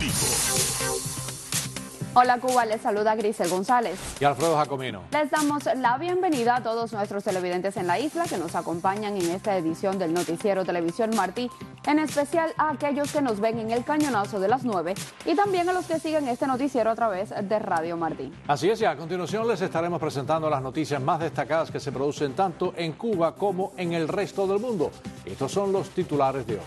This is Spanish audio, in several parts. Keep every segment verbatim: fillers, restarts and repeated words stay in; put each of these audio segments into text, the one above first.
Hola Cuba, les saluda Grisel González. Y Alfredo Jacomino. Les damos la bienvenida a todos nuestros televidentes en la isla que nos acompañan en esta edición del noticiero Televisión Martí, en especial a aquellos que nos ven en el cañonazo de las nueve y también a los que siguen este noticiero a través de Radio Martí. Así es, y a continuación les estaremos presentando las noticias más destacadas que se producen tanto en Cuba como en el resto del mundo. Estos son los titulares de hoy.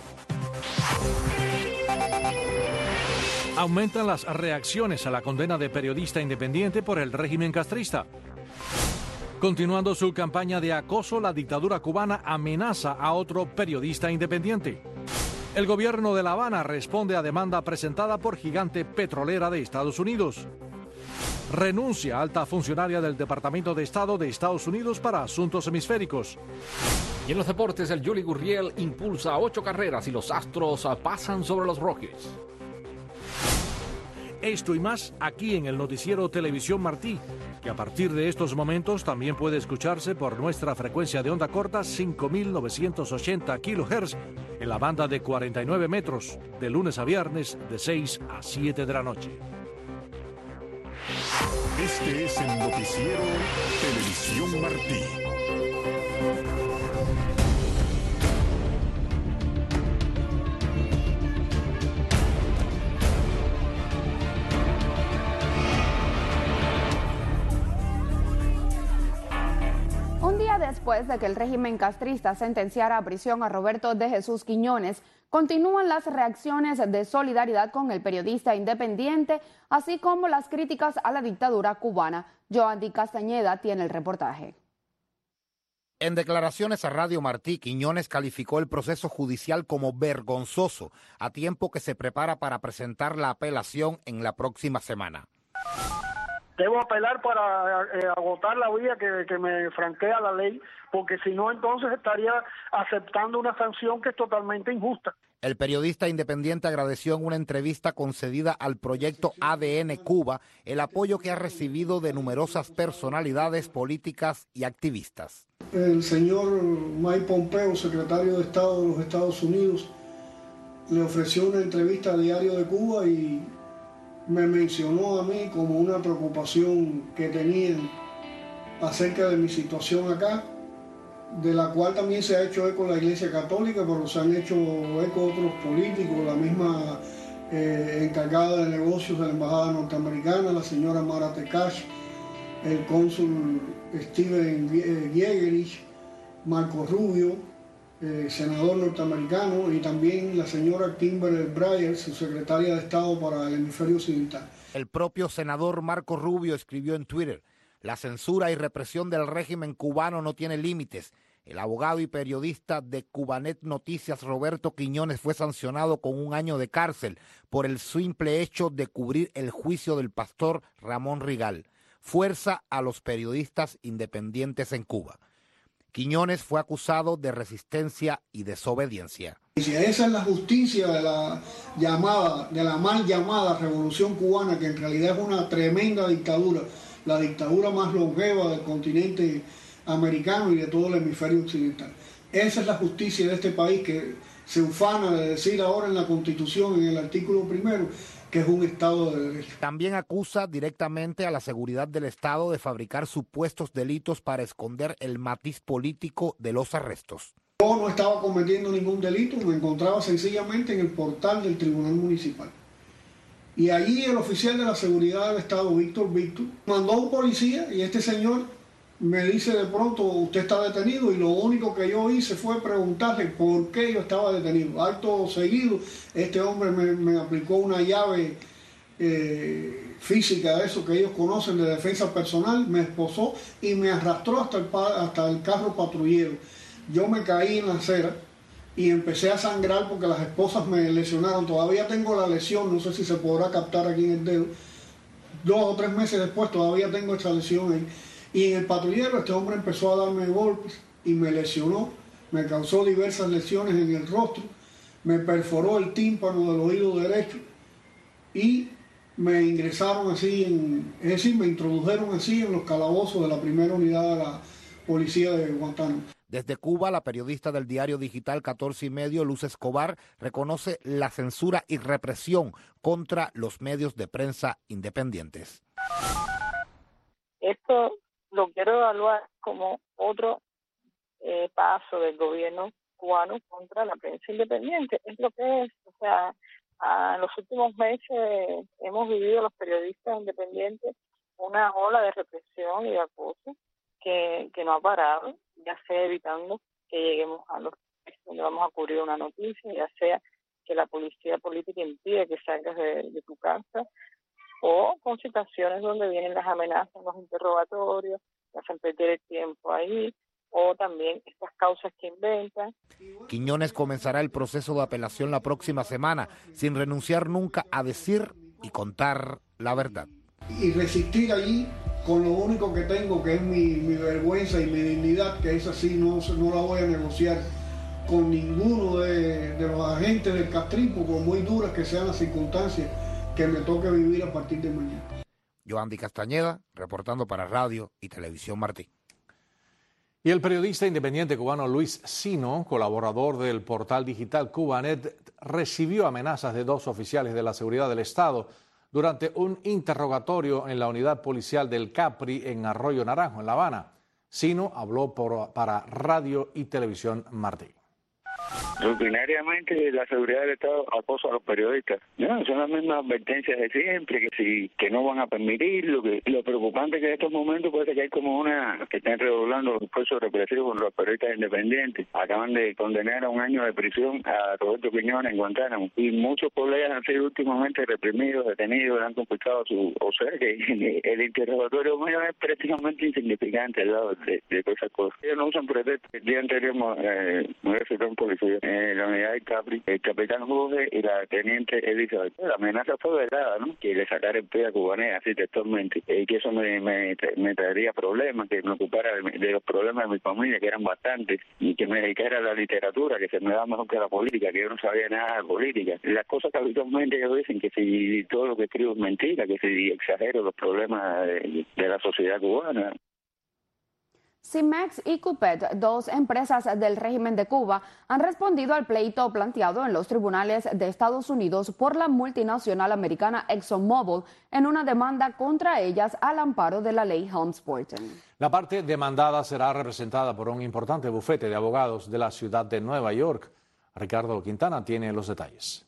Aumentan las reacciones a la condena de periodista independiente por el régimen castrista. Continuando su campaña de acoso, la dictadura cubana amenaza a otro periodista independiente. El gobierno de La Habana responde a demanda presentada por Gigante Petrolera de Estados Unidos. Renuncia alta funcionaria del Departamento de Estado de Estados Unidos para Asuntos Hemisféricos. Y en los deportes, el Yuli Gurriel impulsa ocho carreras y los Astros pasan sobre los Rockies. Esto y más aquí en el noticiero Televisión Martí, que a partir de estos momentos también puede escucharse por nuestra frecuencia de onda corta cinco mil novecientos ochenta kilohertz en la banda de cuarenta y nueve metros, de lunes a viernes de seis a siete de la noche. Este es el noticiero Televisión Martí. Después de que el régimen castrista sentenciara a prisión a Roberto de Jesús Quiñones, continúan las reacciones de solidaridad con el periodista independiente, así como las críticas a la dictadura cubana. Joandy Castañeda tiene el reportaje. En declaraciones a Radio Martí, Quiñones calificó el proceso judicial como vergonzoso, a tiempo que se prepara para presentar la apelación en la próxima semana. Debo apelar para eh, agotar la vía que, que me franquea la ley, porque si no, entonces estaría aceptando una sanción que es totalmente injusta. El periodista independiente agradeció en una entrevista concedida al proyecto A D N Cuba el apoyo que ha recibido de numerosas personalidades políticas y activistas. El señor Mike Pompeo, secretario de Estado de los Estados Unidos, le ofreció una entrevista a Diario de Cuba y me mencionó a mí como una preocupación que tenían acerca de mi situación acá, de la cual también se ha hecho eco la Iglesia Católica, pero se han hecho eco otros políticos, la misma eh, encargada de negocios de la Embajada Norteamericana, la señora Mara Tekash, el cónsul Steven Giegerich, Marco Rubio, Eh, senador norteamericano, y también la señora Kimberly Breyer, su secretaria de Estado para el hemisferio occidental. El propio senador Marco Rubio escribió en Twitter: la censura y represión del régimen cubano no tiene límites. El abogado y periodista de Cubanet Noticias, Roberto Quiñones, fue sancionado con un año de cárcel por el simple hecho de cubrir el juicio del pastor Ramón Rigal. Fuerza a los periodistas independientes en Cuba. Quiñones fue acusado de resistencia y desobediencia. Si esa es la justicia de la llamada, de la mal llamada Revolución Cubana, que en realidad es una tremenda dictadura, la dictadura más longeva del continente americano y de todo el hemisferio occidental. Esa es la justicia de este país, que se ufana de decir ahora en la Constitución, en el artículo primero, que es un Estado de Derecho. También acusa directamente a la seguridad del Estado de fabricar supuestos delitos para esconder el matiz político de los arrestos. Yo no estaba cometiendo ningún delito, me encontraba sencillamente en el portal del Tribunal Municipal. Y allí el oficial de la seguridad del Estado, Víctor Víctor, mandó a un policía y este señor me dice de pronto: usted está detenido, y lo único que yo hice fue preguntarle por qué yo estaba detenido. Acto seguido, este hombre me, me aplicó una llave eh, física de eso que ellos conocen de defensa personal, me esposó y me arrastró hasta el, hasta el carro patrullero. Yo me caí en la acera y empecé a sangrar porque las esposas me lesionaron. Todavía tengo la lesión, no sé si se podrá captar aquí en el dedo. Dos o tres meses después todavía tengo esta lesión ahí. Y en el patrullero este hombre empezó a darme golpes y me lesionó, me causó diversas lesiones en el rostro, me perforó el tímpano del oído derecho y me ingresaron así, en, es decir, me introdujeron así en los calabozos de la primera unidad de la policía de Guantánamo. Desde Cuba, la periodista del diario digital catorce y medio, Luz Escobar, reconoce la censura y represión contra los medios de prensa independientes. Esto lo quiero evaluar como otro eh, paso del gobierno cubano contra la prensa independiente. Es lo que es, o sea, en los últimos meses hemos vivido los periodistas independientes una ola de represión y de acoso que, que no ha parado, ya sea evitando que lleguemos a los donde vamos a cubrir una noticia, ya sea que la policía política impide que salgas de, de tu casa, o con situaciones donde vienen las amenazas, los interrogatorios, te hacen perder el tiempo ahí, o también estas causas que inventan. Quiñones comenzará el proceso de apelación la próxima semana, sin renunciar nunca a decir y contar la verdad. Y resistir allí con lo único que tengo, que es mi, mi vergüenza y mi dignidad, que es así, no, no la voy a negociar con ninguno de, de los agentes del castrismo, por muy duras que sean las circunstancias que me toque vivir a partir de mañana. Yoandy Castañeda, reportando para Radio y Televisión Martí. Y el periodista independiente cubano Luis Sino, colaborador del portal digital Cubanet, recibió amenazas de dos oficiales de la seguridad del Estado durante un interrogatorio en la unidad policial del Capri en Arroyo Naranjo, en La Habana. Sino habló por, para Radio y Televisión Martí. Rutinariamente la seguridad del Estado acosa a los periodistas. No, son las mismas advertencias de siempre, que si que no van a permitirlo. Que lo preocupante es que en estos momentos puede que hay como una que están redoblando los esfuerzos represivos contra los periodistas independientes. Acaban de condenar a un año de prisión a Roberto Quiñones en Guantánamo, y muchos colegas han sido últimamente reprimidos, detenidos, han confiscado su... O sea que el interrogatorio mío es prácticamente insignificante al lado de, de todas esas cosas. Ellos no usan pretextos. El día anterior eh, me hubiera citado un policía en la unidad del Capri, el capitán Jorge y la teniente Elizabeth. La amenaza fue velada, ¿no? Que le sacara el pie a Cubanet, así textualmente, y que eso me, me, me traería problemas, que me ocupara de, de los problemas de mi familia, que eran bastantes, y que me dedicara a la literatura, que se me da mejor que a la política, que yo no sabía nada de política. Las cosas que habitualmente ellos dicen, que si todo lo que escribo es mentira, que si exagero los problemas de, de la sociedad cubana. Cimex y Cupet, dos empresas del régimen de Cuba, han respondido al pleito planteado en los tribunales de Estados Unidos por la multinacional americana ExxonMobil en una demanda contra ellas al amparo de la ley Helms-Burton. La parte demandada será representada por un importante bufete de abogados de la ciudad de Nueva York. Ricardo Quintana tiene los detalles.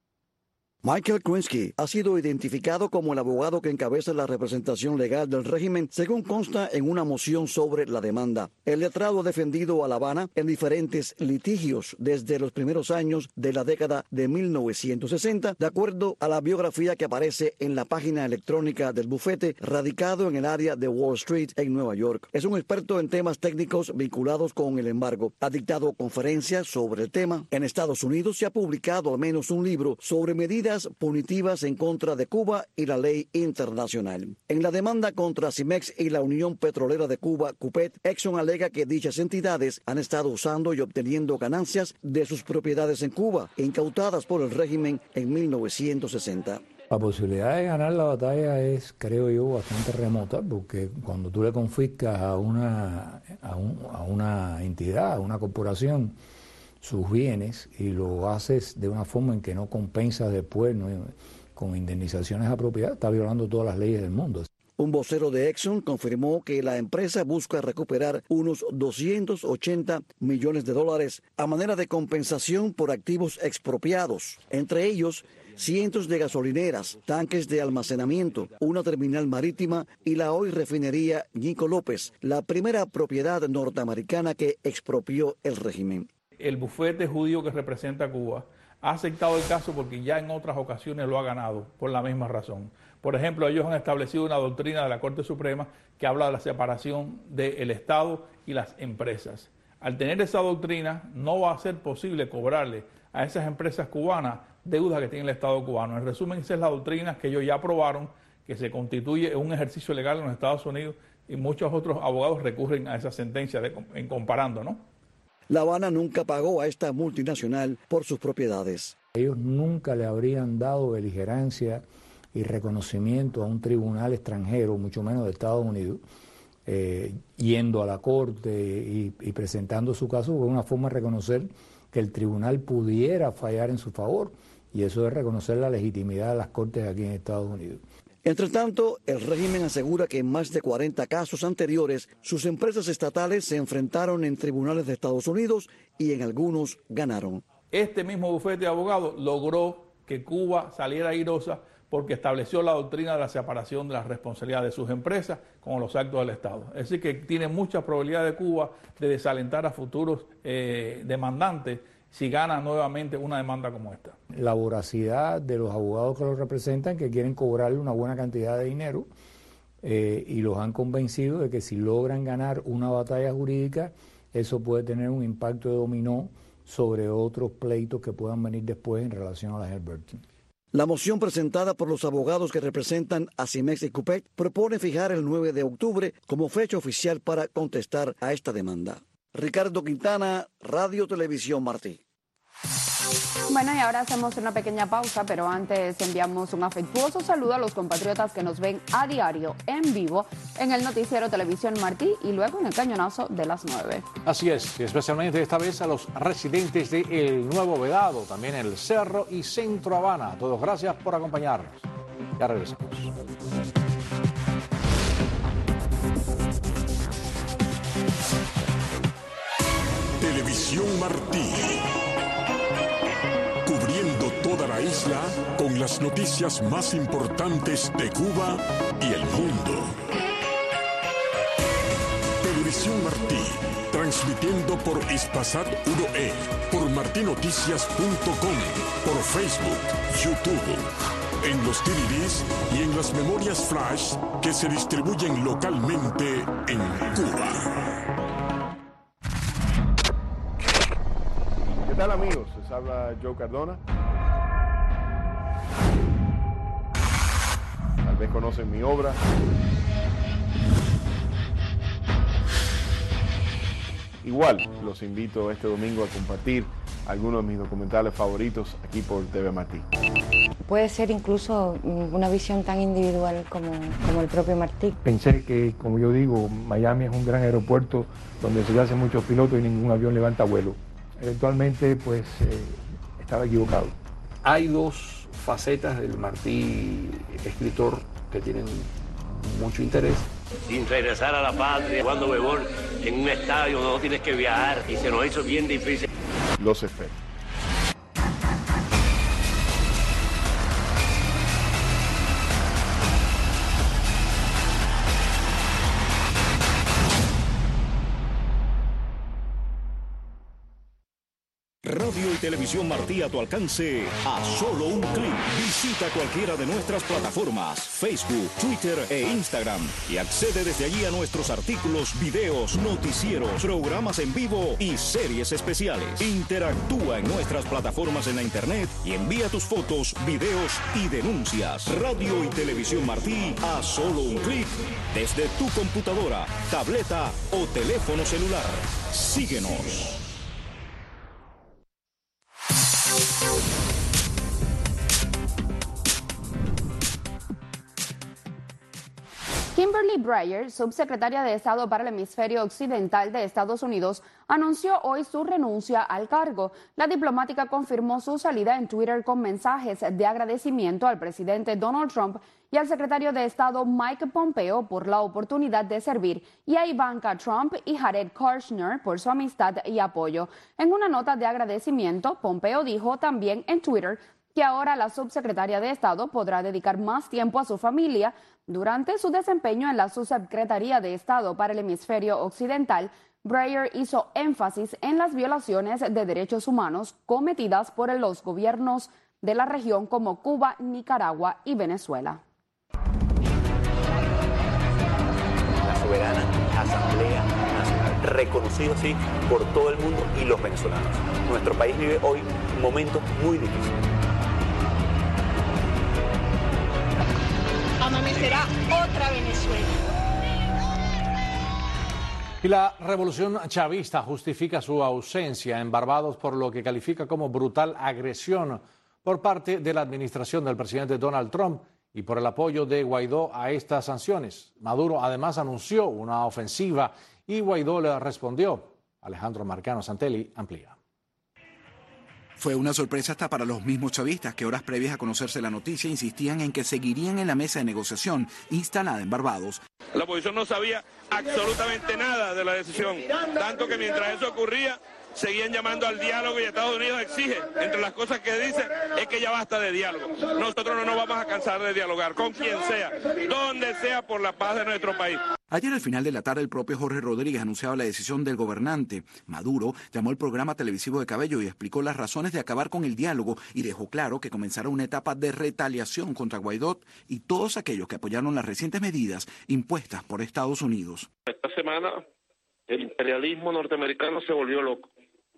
Michael Krinsky ha sido identificado como el abogado que encabeza la representación legal del régimen, según consta en una moción sobre la demanda. El letrado ha defendido a La Habana en diferentes litigios desde los primeros años de la década de mil novecientos sesenta, de acuerdo a la biografía que aparece en la página electrónica del bufete, radicado en el área de Wall Street en Nueva York. Es un experto en temas técnicos vinculados con el embargo. Ha dictado conferencias sobre el tema. En Estados Unidos se ha publicado al menos un libro sobre medidas punitivas en contra de Cuba y la ley internacional. En la demanda contra Cimex y la Unión Petrolera de Cuba, Cupet, Exxon alega que dichas entidades han estado usando y obteniendo ganancias de sus propiedades en Cuba, incautadas por el régimen en mil novecientos sesenta. La posibilidad de ganar la batalla es, creo yo, bastante remota, porque cuando tú le confiscas a una, a, un, a una entidad, a una corporación, sus bienes, y lo haces de una forma en que no compensas después, ¿no?, con indemnizaciones apropiadas, está violando todas las leyes del mundo. Un vocero de Exxon confirmó que la empresa busca recuperar unos doscientos ochenta millones de dólares a manera de compensación por activos expropiados, entre ellos cientos de gasolineras, tanques de almacenamiento, una terminal marítima y la hoy refinería Nico López, la primera propiedad norteamericana que expropió el régimen. El bufete judío que representa a Cuba ha aceptado el caso porque ya en otras ocasiones lo ha ganado por la misma razón. Por ejemplo, ellos han establecido una doctrina de la Corte Suprema que habla de la separación del Estado y las empresas. Al tener esa doctrina, no va a ser posible cobrarle a esas empresas cubanas deudas que tiene el Estado cubano. En resumen, esa es la doctrina que ellos ya aprobaron, que se constituye en un ejercicio legal en los Estados Unidos, y muchos otros abogados recurren a esa sentencia de, en comparando, ¿no? La Habana nunca pagó a esta multinacional por sus propiedades. Ellos nunca le habrían dado beligerancia y reconocimiento a un tribunal extranjero, mucho menos de Estados Unidos, eh, yendo a la corte y, y presentando su caso, fue una forma de reconocer que el tribunal pudiera fallar en su favor, y eso es reconocer la legitimidad de las cortes aquí en Estados Unidos. Entre tanto, el régimen asegura que en más de cuarenta casos anteriores, sus empresas estatales se enfrentaron en tribunales de Estados Unidos y en algunos ganaron. Este mismo bufete de abogados logró que Cuba saliera airosa porque estableció la doctrina de la separación de las responsabilidades de sus empresas con los actos del Estado. Es decir, que tiene mucha probabilidad de Cuba de desalentar a futuros eh, demandantes si gana nuevamente una demanda como esta. La voracidad de los abogados que los representan, que quieren cobrarle una buena cantidad de dinero, eh, y los han convencido de que si logran ganar una batalla jurídica, eso puede tener un impacto de dominó sobre otros pleitos que puedan venir después en relación a la Halliburton. La moción presentada por los abogados que representan a Cimex y Cupec propone fijar el nueve de octubre como fecha oficial para contestar a esta demanda. Ricardo Quintana, Radio Televisión Martí. Bueno, y ahora hacemos una pequeña pausa, pero antes enviamos un afectuoso saludo a los compatriotas que nos ven a diario, en vivo, en el noticiero Televisión Martí y luego en el cañonazo de las nueve. Así es, y especialmente esta vez a los residentes de El Nuevo Vedado, también El Cerro y Centro Habana. A todos gracias por acompañarnos. Ya regresamos. Televisión Martí. Cubriendo toda la isla con las noticias más importantes de Cuba y el mundo. Televisión Martí, transmitiendo por Hispasat uno E, por martinoticias punto com, por Facebook, YouTube, en los D V Ds y en las memorias flash que se distribuyen localmente en Cuba. ¿Qué tal, amigos? Les habla Joe Cardona. Tal vez conocen mi obra. Igual, los invito este domingo a compartir algunos de mis documentales favoritos aquí por T V Martí. Puede ser incluso una visión tan individual como, como el propio Martí. Pensé que, como yo digo, Miami es un gran aeropuerto donde se hacen muchos pilotos y ningún avión levanta vuelo. Eventualmente, pues, eh, estaba equivocado. Hay dos facetas del Martí escritor que tienen mucho interés. Sin regresar a la patria, jugando béisbol en un estadio donde no tienes que viajar, y se nos hizo bien difícil. Los efectos. Radio y Televisión Martí a tu alcance a solo un clic. Visita cualquiera de nuestras plataformas, Facebook, Twitter e Instagram, y accede desde allí a nuestros artículos, videos, noticieros, programas en vivo y series especiales. Interactúa en nuestras plataformas en la internet y envía tus fotos, videos y denuncias. Radio y Televisión Martí a solo un clic desde tu computadora, tableta o teléfono celular. Síguenos. Kimberly Breyer, subsecretaria de Estado para el Hemisferio Occidental de Estados Unidos, anunció hoy su renuncia al cargo. La diplomática confirmó su salida en Twitter con mensajes de agradecimiento al presidente Donald Trump y al secretario de Estado Mike Pompeo por la oportunidad de servir, y a Ivanka Trump y Jared Kushner por su amistad y apoyo. En una nota de agradecimiento, Pompeo dijo también en Twitter que ahora la subsecretaria de Estado podrá dedicar más tiempo a su familia. Durante su desempeño en la Subsecretaría de Estado para el Hemisferio Occidental, Breyer hizo énfasis en las violaciones de derechos humanos cometidas por los gobiernos de la región como Cuba, Nicaragua y Venezuela. La soberana Asamblea Nacional, reconocido así por todo el mundo y los venezolanos. Nuestro país vive hoy momentos muy difíciles. Amanecerá otra Venezuela. Y la revolución chavista justifica su ausencia en Barbados por lo que califica como brutal agresión por parte de la administración del presidente Donald Trump y por el apoyo de Guaidó a estas sanciones. Maduro además anunció una ofensiva y Guaidó le respondió. Alejandro Marcano Santelli amplía. Fue una sorpresa hasta para los mismos chavistas que horas previas a conocerse la noticia insistían en que seguirían en la mesa de negociación instalada en Barbados. La oposición no sabía absolutamente nada de la decisión, tanto que mientras eso ocurría seguían llamando al diálogo y Estados Unidos exige, entre las cosas que dice, es que ya basta de diálogo. Nosotros no nos vamos a cansar de dialogar con quien sea, donde sea, por la paz de nuestro país. Ayer al final de la tarde el propio Jorge Rodríguez anunciaba la decisión del gobernante. Maduro llamó al programa televisivo de Cabello y explicó las razones de acabar con el diálogo y dejó claro que comenzará una etapa de retaliación contra Guaidó y todos aquellos que apoyaron las recientes medidas impuestas por Estados Unidos. Esta semana el imperialismo norteamericano se volvió loco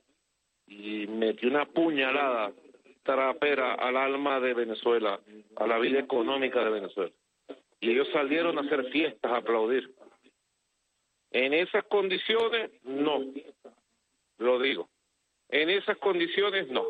y metió una puñalada trapera al alma de Venezuela, a la vida económica de Venezuela. Y ellos salieron a hacer fiestas, a aplaudir. En esas condiciones, no. Lo digo. En esas condiciones, no.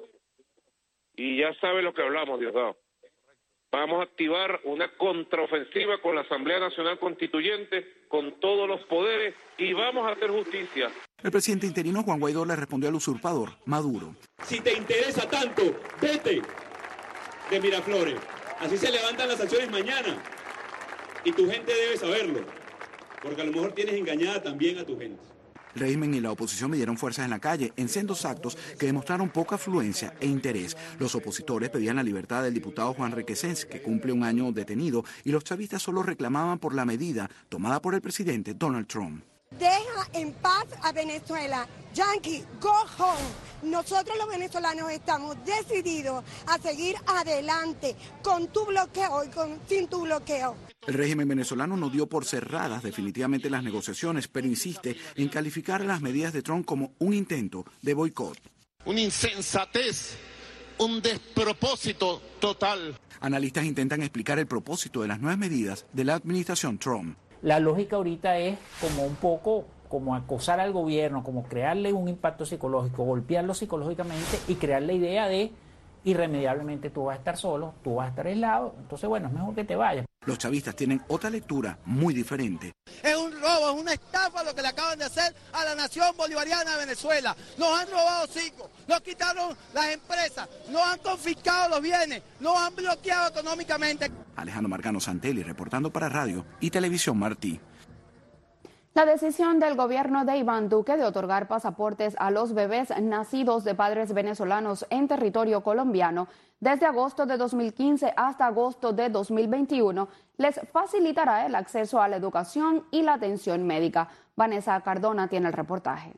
Y ya sabe lo que hablamos, Diosdado. Vamos a activar una contraofensiva con la Asamblea Nacional Constituyente, con todos los poderes, y vamos a hacer justicia. El presidente interino Juan Guaidó le respondió al usurpador, Maduro. Si te interesa tanto, vete de Miraflores. Así se levantan las acciones mañana. Y tu gente debe saberlo, porque a lo mejor tienes engañada también a tu gente. El régimen y la oposición midieron fuerzas en la calle en sendos actos que demostraron poca afluencia e interés. Los opositores pedían la libertad del diputado Juan Requesens, que cumple un año detenido, y los chavistas solo reclamaban por la medida tomada por el presidente Donald Trump. Deja en paz a Venezuela. Yankee, go home. Nosotros los venezolanos estamos decididos a seguir adelante con tu bloqueo y con, sin tu bloqueo. El régimen venezolano no dio por cerradas definitivamente las negociaciones, pero insiste en calificar las medidas de Trump como un intento de boicot. Una insensatez, un despropósito total. Analistas intentan explicar el propósito de las nuevas medidas de la administración Trump. La lógica ahorita es como un poco como acosar al gobierno, como crearle un impacto psicológico, golpearlo psicológicamente y crear la idea de irremediablemente tú vas a estar solo, tú vas a estar aislado, entonces bueno, es mejor que te vayas. Los chavistas tienen otra lectura muy diferente. Es un robo, es una estafa lo que le acaban de hacer a la nación bolivariana de Venezuela. Nos han robado cinco, nos quitaron las empresas, nos han confiscado los bienes, nos han bloqueado económicamente. Alejandro Marcano Santelli reportando para Radio y Televisión Martí. La decisión del gobierno de Iván Duque de otorgar pasaportes a los bebés nacidos de padres venezolanos en territorio colombiano desde agosto de dos mil quince hasta agosto de dos mil veintiuno les facilitará el acceso a la educación y la atención médica. Vanessa Cardona tiene el reportaje.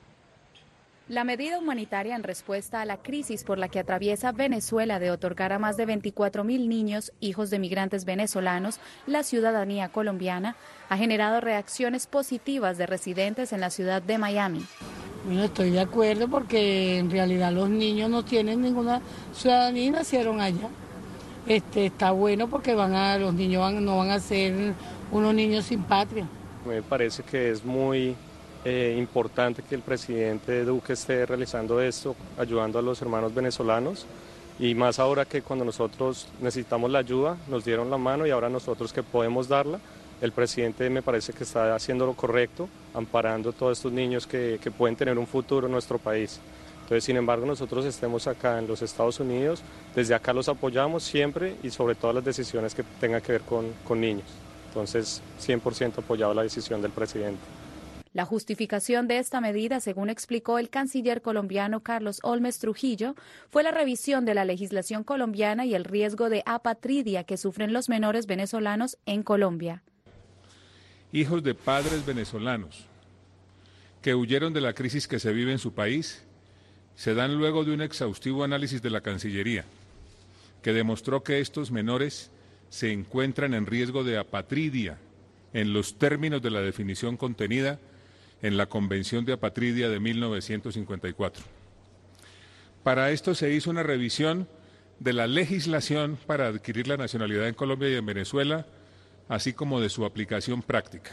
La medida humanitaria en respuesta a la crisis por la que atraviesa Venezuela de otorgar a más de veinticuatro mil niños, hijos de migrantes venezolanos, la ciudadanía colombiana, ha generado reacciones positivas de residentes en la ciudad de Miami. Bueno, estoy de acuerdo porque en realidad los niños no tienen ninguna ciudadanía y nacieron allá. Este, está bueno porque van a, los niños van, no van a ser unos niños sin patria. Me parece que es muy Eh, importante que el presidente Duque esté realizando esto, ayudando a los hermanos venezolanos, y más ahora que cuando nosotros necesitamos la ayuda, nos dieron la mano y ahora nosotros que podemos darla, el presidente me parece que está haciendo lo correcto, amparando a todos estos niños que, que pueden tener un futuro en nuestro país. Entonces, sin embargo, nosotros estemos acá en los Estados Unidos, desde acá los apoyamos siempre y sobre todas las decisiones que tengan que ver con, con niños. Entonces, cien por ciento apoyado la decisión del presidente. La justificación de esta medida, según explicó el canciller colombiano Carlos Olmes Trujillo, fue la revisión de la legislación colombiana y el riesgo de apatridia que sufren los menores venezolanos en Colombia. Hijos de padres venezolanos que huyeron de la crisis que se vive en su país, se dan luego de un exhaustivo análisis de la Cancillería, que demostró que estos menores se encuentran en riesgo de apatridia en los términos de la definición contenida en la Convención de Apatridia de mil novecientos cincuenta y cuatro. Para esto se hizo una revisión de la legislación para adquirir la nacionalidad en Colombia y en Venezuela, así como de su aplicación práctica.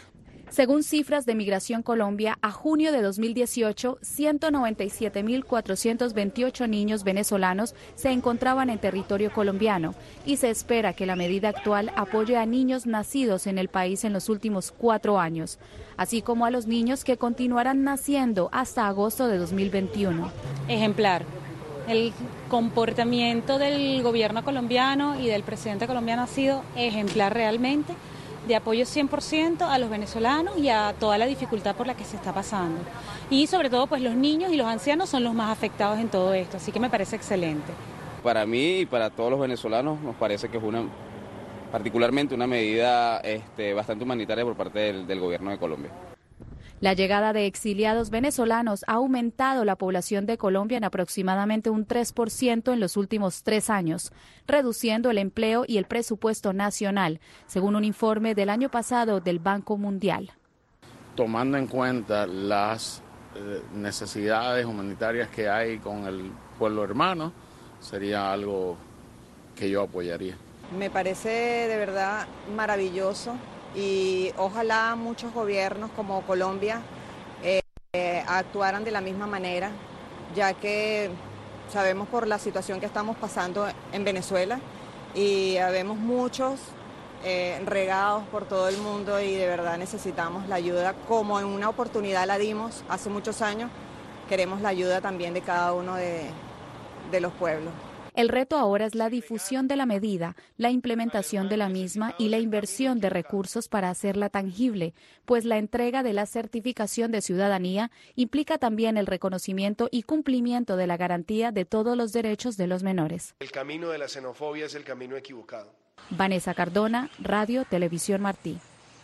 Según cifras de Migración Colombia, a junio de dos mil dieciocho, ciento noventa y siete mil cuatrocientos veintiocho niños venezolanos se encontraban en territorio colombiano y se espera que la medida actual apoye a niños nacidos en el país en los últimos cuatro años, así como a los niños que continuarán naciendo hasta agosto de dos mil veintiuno. Ejemplar. El comportamiento del gobierno colombiano y del presidente colombiano ha sido ejemplar realmente, de apoyo cien por ciento a los venezolanos y a toda la dificultad por la que se está pasando. Y sobre todo, pues los niños y los ancianos son los más afectados en todo esto, así que me parece excelente. Para mí y para todos los venezolanos nos parece que es una, particularmente una medida este, bastante humanitaria por parte del, del gobierno de Colombia. La llegada de exiliados venezolanos ha aumentado la población de Colombia en aproximadamente un tres por ciento en los últimos tres años, reduciendo el empleo y el presupuesto nacional, según un informe del año pasado del Banco Mundial. Tomando en cuenta las eh, necesidades humanitarias que hay con el pueblo hermano, sería algo que yo apoyaría. Me parece de verdad maravilloso. Y ojalá muchos gobiernos como Colombia eh, eh, actuaran de la misma manera, ya que sabemos por la situación que estamos pasando en Venezuela y vemos muchos eh, regados por todo el mundo y de verdad necesitamos la ayuda, como en una oportunidad la dimos hace muchos años, queremos la ayuda también de cada uno de, de los pueblos. El reto ahora es la difusión de la medida, la implementación de la misma y la inversión de recursos para hacerla tangible, pues la entrega de la certificación de ciudadanía implica también el reconocimiento y cumplimiento de la garantía de todos los derechos de los menores. El camino de la xenofobia es el camino equivocado. Vanessa Cardona, Radio Televisión Martí.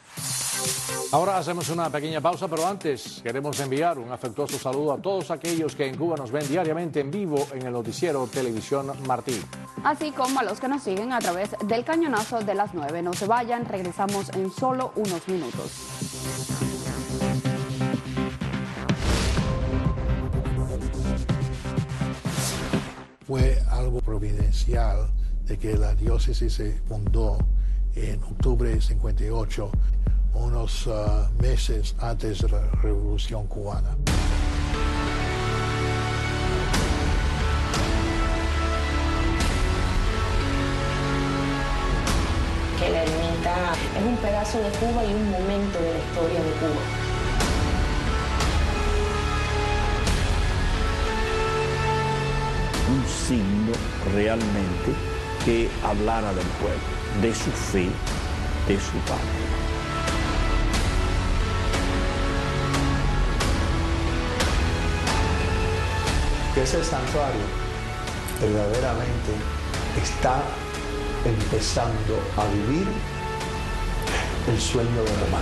Ahora hacemos una pequeña pausa, pero antes queremos enviar un afectuoso saludo a todos aquellos que en Cuba nos ven diariamente en vivo en el noticiero Televisión Martí. Así como a los que nos siguen a través del cañonazo de las nueve. No se vayan, regresamos en solo unos minutos. Fue algo providencial de que la diócesis se fundó en octubre de cincuenta y ocho, unos uh, meses antes de la Revolución Cubana. Que la ermita es un pedazo de Cuba y un momento de la historia de Cuba. Un signo realmente que hablara del pueblo, de su fe, de su patria. Que ese santuario verdaderamente está empezando a vivir el sueño de Román.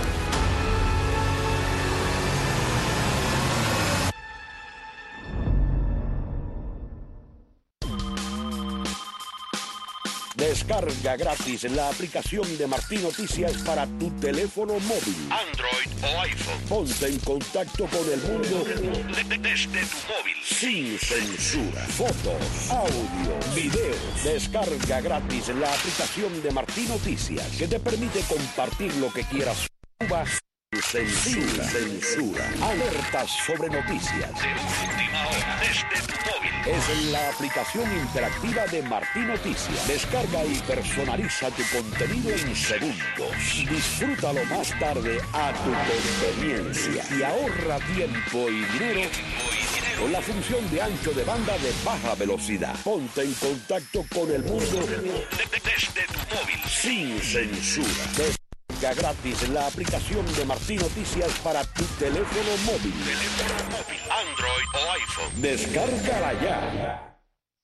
Descarga gratis la aplicación de Martí Noticias para tu teléfono móvil, Android o iPhone. Ponte en contacto con el mundo desde tu móvil, sin censura. Fotos, audio, videos. Descarga gratis la aplicación de Martí Noticias, que te permite compartir lo que quieras. Sin censura, censura. Alertas sobre noticias de última hora desde tu móvil. Es la aplicación interactiva de Martí Noticias. Descarga y personaliza tu contenido en segundos. Disfrútalo más tarde a tu conveniencia y ahorra tiempo y dinero con la función de ancho de banda de baja velocidad. Ponte en contacto con el mundo desde tu móvil, sin censura. Descarga gratis la aplicación de Martí Noticias para tu teléfono móvil. Teléfono móvil, Android o iPhone. Descárgala ya.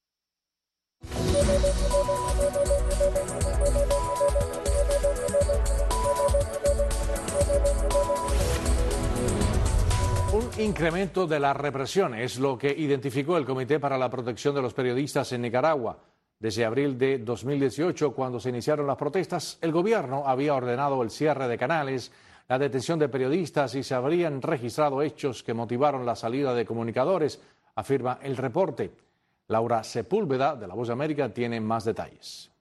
Un incremento de la represión es lo que identificó el Comité para la Protección de los Periodistas en Nicaragua. Desde abril de dos mil dieciocho, cuando se iniciaron las protestas, el gobierno había ordenado el cierre de canales, la detención de periodistas y se habrían registrado hechos que motivaron la salida de comunicadores, afirma el reporte. Laura Sepúlveda, de La Voz de América, tiene más detalles.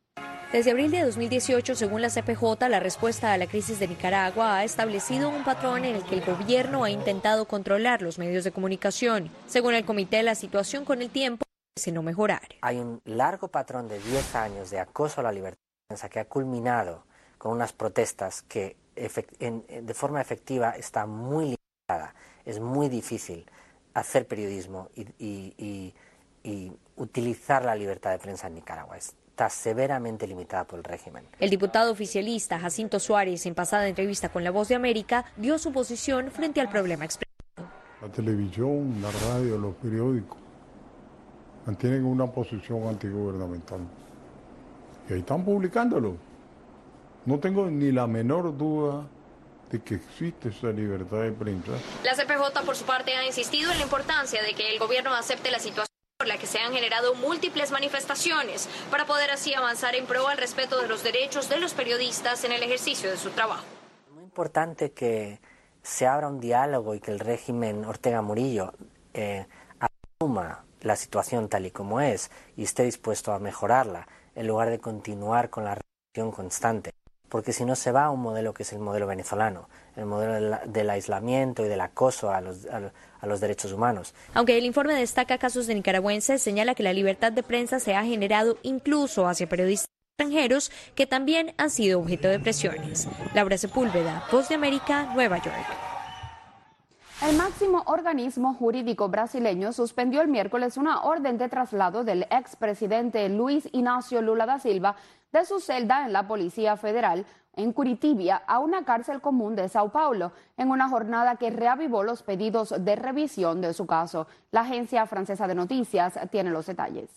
Desde abril de dos mil dieciocho, según la C P J, la respuesta a la crisis de Nicaragua ha establecido un patrón en el que el gobierno ha intentado controlar los medios de comunicación. Según el comité, la situación con el tiempo parece no mejorar. Hay un largo patrón de diez años de acoso a la libertad de prensa que ha culminado con unas protestas que de forma efectiva está muy limitada. Es muy difícil hacer periodismo y, y, y, y utilizar la libertad de prensa en Nicaragua. Está severamente limitada por el régimen. El diputado oficialista Jacinto Suárez, en pasada entrevista con La Voz de América, dio su posición frente al problema expresado. La televisión, la radio, los periódicos mantienen una posición antigubernamental. Y ahí están publicándolo. No tengo ni la menor duda de que existe esa libertad de prensa. La C P J, por su parte, ha insistido en la importancia de que el gobierno acepte la situación por la que se han generado múltiples manifestaciones para poder así avanzar en pro al respeto de los derechos de los periodistas en el ejercicio de su trabajo. Es muy importante que se abra un diálogo y que el régimen Ortega Murillo eh, asuma la situación tal y como es y esté dispuesto a mejorarla en lugar de continuar con la represión constante. Porque si no se va a un modelo que es el modelo venezolano, el modelo del, del aislamiento y del acoso a los, a, a los derechos humanos. Aunque el informe destaca casos de nicaragüenses, señala que la libertad de prensa se ha generado incluso hacia periodistas extranjeros que también han sido objeto de presiones. Laura Sepúlveda, Voz de América, Nueva York. El máximo organismo jurídico brasileño suspendió el miércoles una orden de traslado del expresidente Luis Inácio Lula da Silva de su celda en la Policía Federal en Curitiba a una cárcel común de Sao Paulo, en una jornada que reavivó los pedidos de revisión de su caso. La agencia francesa de noticias tiene los detalles.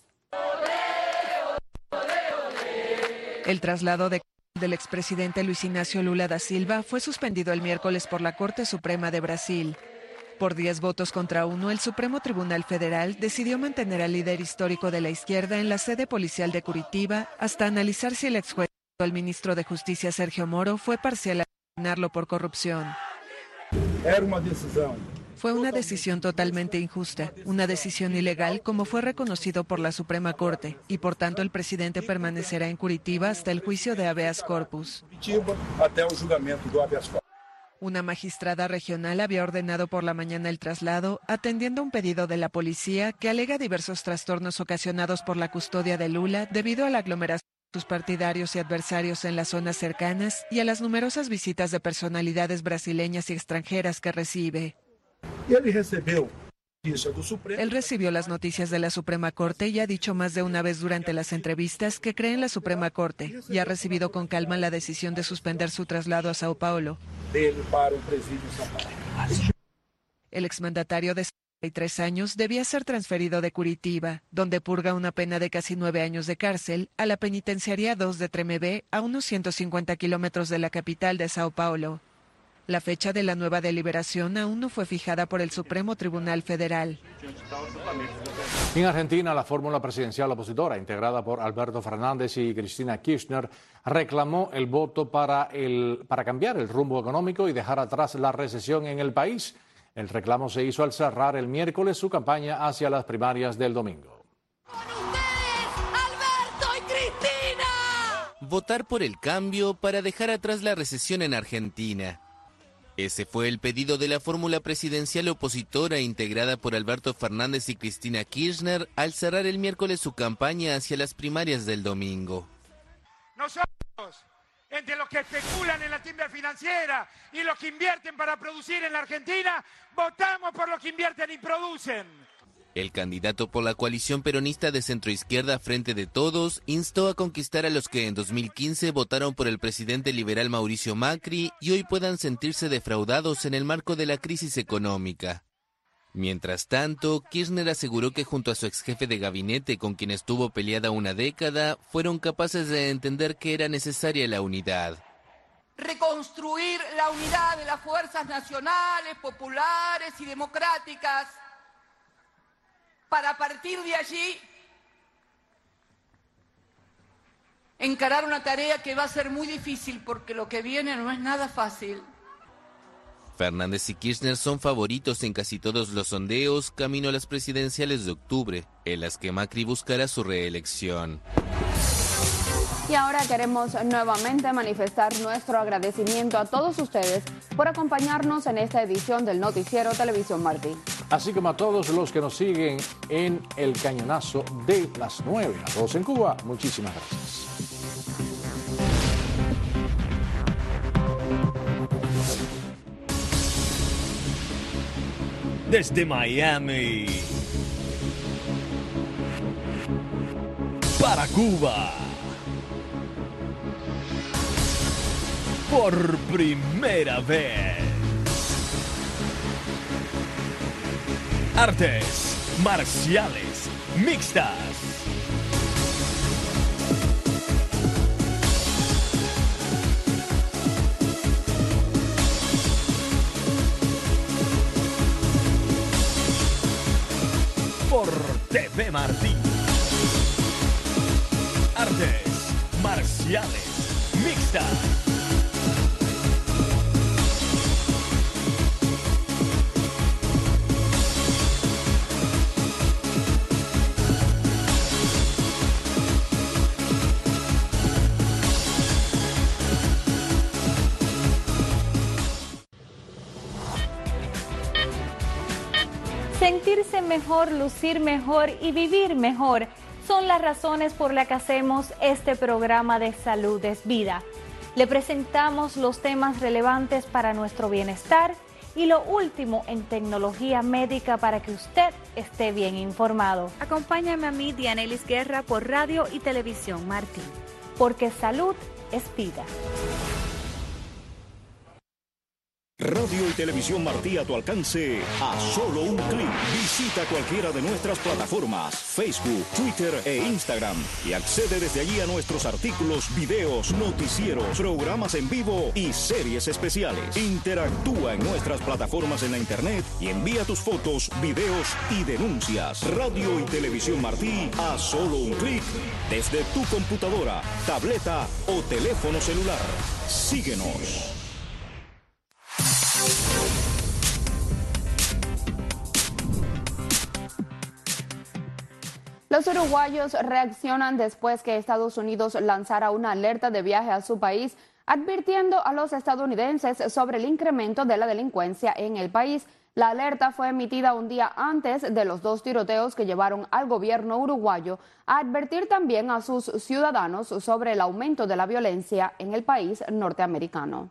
El traslado de del expresidente Luis Inácio Lula da Silva fue suspendido el miércoles por la Corte Suprema de Brasil. Por diez votos contra uno, el Supremo Tribunal Federal decidió mantener al líder histórico de la izquierda en la sede policial de Curitiba hasta analizar si el ex juez, el ministro de Justicia Sergio Moro, fue parcial al condenarlo por corrupción. Era una decisión. Fue una decisión totalmente injusta, una decisión ilegal como fue reconocido por la Suprema Corte, y por tanto el presidente permanecerá en Curitiba hasta el juicio de habeas corpus. Una magistrada regional había ordenado por la mañana el traslado, atendiendo un pedido de la policía que alega diversos trastornos ocasionados por la custodia de Lula debido a la aglomeración de sus partidarios y adversarios en las zonas cercanas y a las numerosas visitas de personalidades brasileñas y extranjeras que recibe. Él recibió las noticias de la Suprema Corte y ha dicho más de una vez durante las entrevistas que cree en la Suprema Corte y ha recibido con calma la decisión de suspender su traslado a Sao Paulo. El exmandatario de setenta y tres años debía ser transferido de Curitiba, donde purga una pena de casi nueve años de cárcel, a la penitenciaría dos de Tremembé, a unos ciento cincuenta kilómetros de la capital de Sao Paulo. La fecha de la nueva deliberación aún no fue fijada por el Supremo Tribunal Federal. En Argentina, la fórmula presidencial opositora, integrada por Alberto Fernández y Cristina Kirchner, reclamó el voto para, el, para cambiar el rumbo económico y dejar atrás la recesión en el país. El reclamo se hizo al cerrar el miércoles su campaña hacia las primarias del domingo. ¡Con ustedes, Alberto y Cristina! Votar por el cambio para dejar atrás la recesión en Argentina. Ese fue el pedido de la fórmula presidencial opositora integrada por Alberto Fernández y Cristina Kirchner al cerrar el miércoles su campaña hacia las primarias del domingo. Nosotros, entre los que especulan en la timba financiera y los que invierten para producir en la Argentina, votamos por los que invierten y producen. El candidato por la coalición peronista de centroizquierda Frente de Todos instó a conquistar a los que en dos mil quince votaron por el presidente liberal Mauricio Macri y hoy puedan sentirse defraudados en el marco de la crisis económica. Mientras tanto, Kirchner aseguró que junto a su exjefe de gabinete, con quien estuvo peleada una década, fueron capaces de entender que era necesaria la unidad. Reconstruir la unidad de las fuerzas nacionales, populares y democráticas, para a partir de allí encarar una tarea que va a ser muy difícil porque lo que viene no es nada fácil. Fernández y Kirchner son favoritos en casi todos los sondeos camino a las presidenciales de octubre, en las que Macri buscará su reelección. Y ahora queremos nuevamente manifestar nuestro agradecimiento a todos ustedes por acompañarnos en esta edición del Noticiero Televisión Martí. Así como a todos los que nos siguen en el cañonazo de las nueve. A todos en Cuba, muchísimas gracias. Desde Miami para Cuba, por primera vez, artes marciales mixtas. Por T V Martí. Artes marciales mixtas. Sentirse mejor, lucir mejor y vivir mejor son las razones por las que hacemos este programa de Salud es Vida. Le presentamos los temas relevantes para nuestro bienestar y lo último en tecnología médica para que usted esté bien informado. Acompáñame a mí, Dianelis Guerra, por Radio y Televisión Martí. Porque salud es vida. Radio y Televisión Martí a tu alcance a solo un clic. Visita cualquiera de nuestras plataformas, Facebook, Twitter e Instagram y accede desde allí a nuestros artículos, videos, noticieros, programas en vivo y series especiales. Interactúa en nuestras plataformas en la internet y envía tus fotos, videos y denuncias. Radio y Televisión Martí a solo un clic desde tu computadora, tableta o teléfono celular. Síguenos. Los uruguayos reaccionan después que Estados Unidos lanzara una alerta de viaje a su país, advirtiendo a los estadounidenses sobre el incremento de la delincuencia en el país. La alerta fue emitida un día antes de los dos tiroteos que llevaron al gobierno uruguayo a advertir también a sus ciudadanos sobre el aumento de la violencia en el país norteamericano.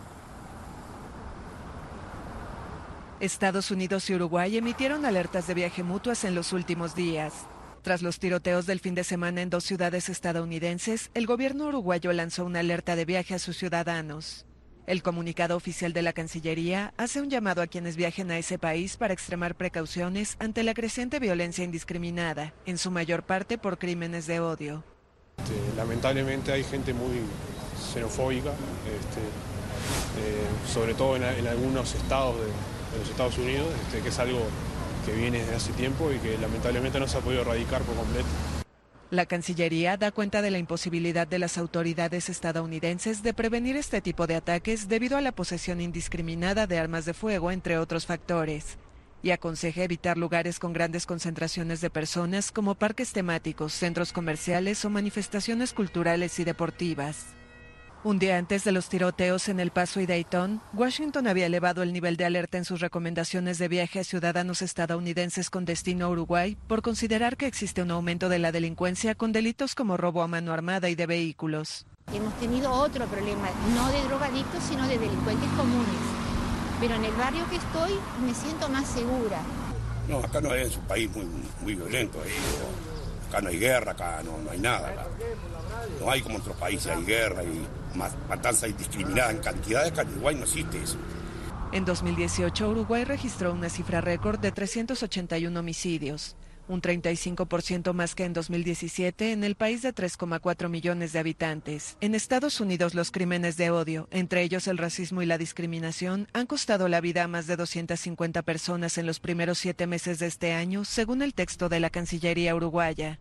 Estados Unidos y Uruguay emitieron alertas de viaje mutuas en los últimos días. Tras los tiroteos del fin de semana en dos ciudades estadounidenses, el gobierno uruguayo lanzó una alerta de viaje a sus ciudadanos. El comunicado oficial de la Cancillería hace un llamado a quienes viajen a ese país para extremar precauciones ante la creciente violencia indiscriminada, en su mayor parte por crímenes de odio. Este, lamentablemente hay gente muy xenofóbica, este, eh, sobre todo en, en algunos estados de, de los Estados Unidos, este, que es algo que viene desde hace tiempo y que lamentablemente no se ha podido erradicar por completo. La Cancillería da cuenta de la imposibilidad de las autoridades estadounidenses de prevenir este tipo de ataques debido a la posesión indiscriminada de armas de fuego, entre otros factores, y aconseja evitar lugares con grandes concentraciones de personas como parques temáticos, centros comerciales o manifestaciones culturales y deportivas. Un día antes de los tiroteos en El Paso y Dayton, Washington había elevado el nivel de alerta en sus recomendaciones de viaje a ciudadanos estadounidenses con destino a Uruguay por considerar que existe un aumento de la delincuencia con delitos como robo a mano armada y de vehículos. Hemos tenido otro problema, no de drogadictos, sino de delincuentes comunes. Pero en el barrio que estoy me siento más segura. No, acá no es un país muy, muy violento. ¿eh? Acá no hay guerra, acá no, no hay nada. Acá. No hay como en otros países, hay guerra y matanza indiscriminada en cantidades, que en Uruguay no existe eso. En dos mil dieciocho, Uruguay registró una cifra récord de trescientos ochenta y uno homicidios, un treinta y cinco por ciento más que en dos mil diecisiete en el país de tres coma cuatro millones de habitantes. En Estados Unidos, los crímenes de odio, entre ellos el racismo y la discriminación, han costado la vida a más de doscientas cincuenta personas en los primeros siete meses de este año, según el texto de la Cancillería uruguaya.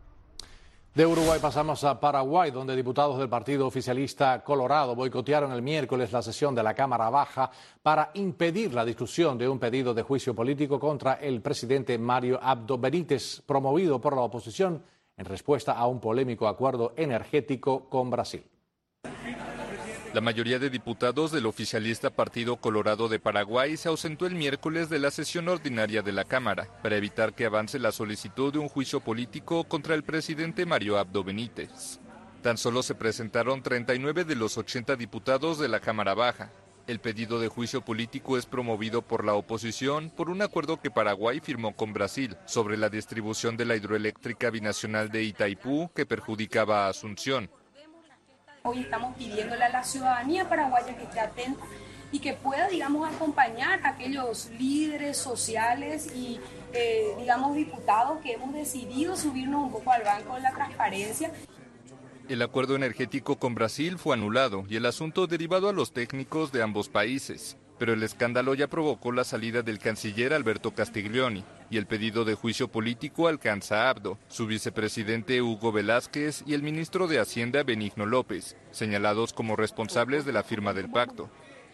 De Uruguay pasamos a Paraguay, donde diputados del partido oficialista Colorado boicotearon el miércoles la sesión de la Cámara Baja para impedir la discusión de un pedido de juicio político contra el presidente Mario Abdo Benítez, promovido por la oposición en respuesta a un polémico acuerdo energético con Brasil. La mayoría de diputados del oficialista Partido Colorado de Paraguay se ausentó el miércoles de la sesión ordinaria de la Cámara para evitar que avance la solicitud de un juicio político contra el presidente Mario Abdo Benítez. Tan solo se presentaron treinta y nueve de los ochenta diputados de la Cámara Baja. El pedido de juicio político es promovido por la oposición por un acuerdo que Paraguay firmó con Brasil sobre la distribución de la hidroeléctrica binacional de Itaipú que perjudicaba a Asunción. Hoy estamos pidiéndole a la ciudadanía paraguaya que esté atenta y que pueda, digamos, acompañar a aquellos líderes sociales y, eh, digamos, diputados que hemos decidido subirnos un poco al banco de la transparencia. El acuerdo energético con Brasil fue anulado y el asunto derivado a los técnicos de ambos países. Pero el escándalo ya provocó la salida del canciller Alberto Castiglioni y el pedido de juicio político alcanza a Abdo, su vicepresidente Hugo Velázquez y el ministro de Hacienda Benigno López, señalados como responsables de la firma del pacto.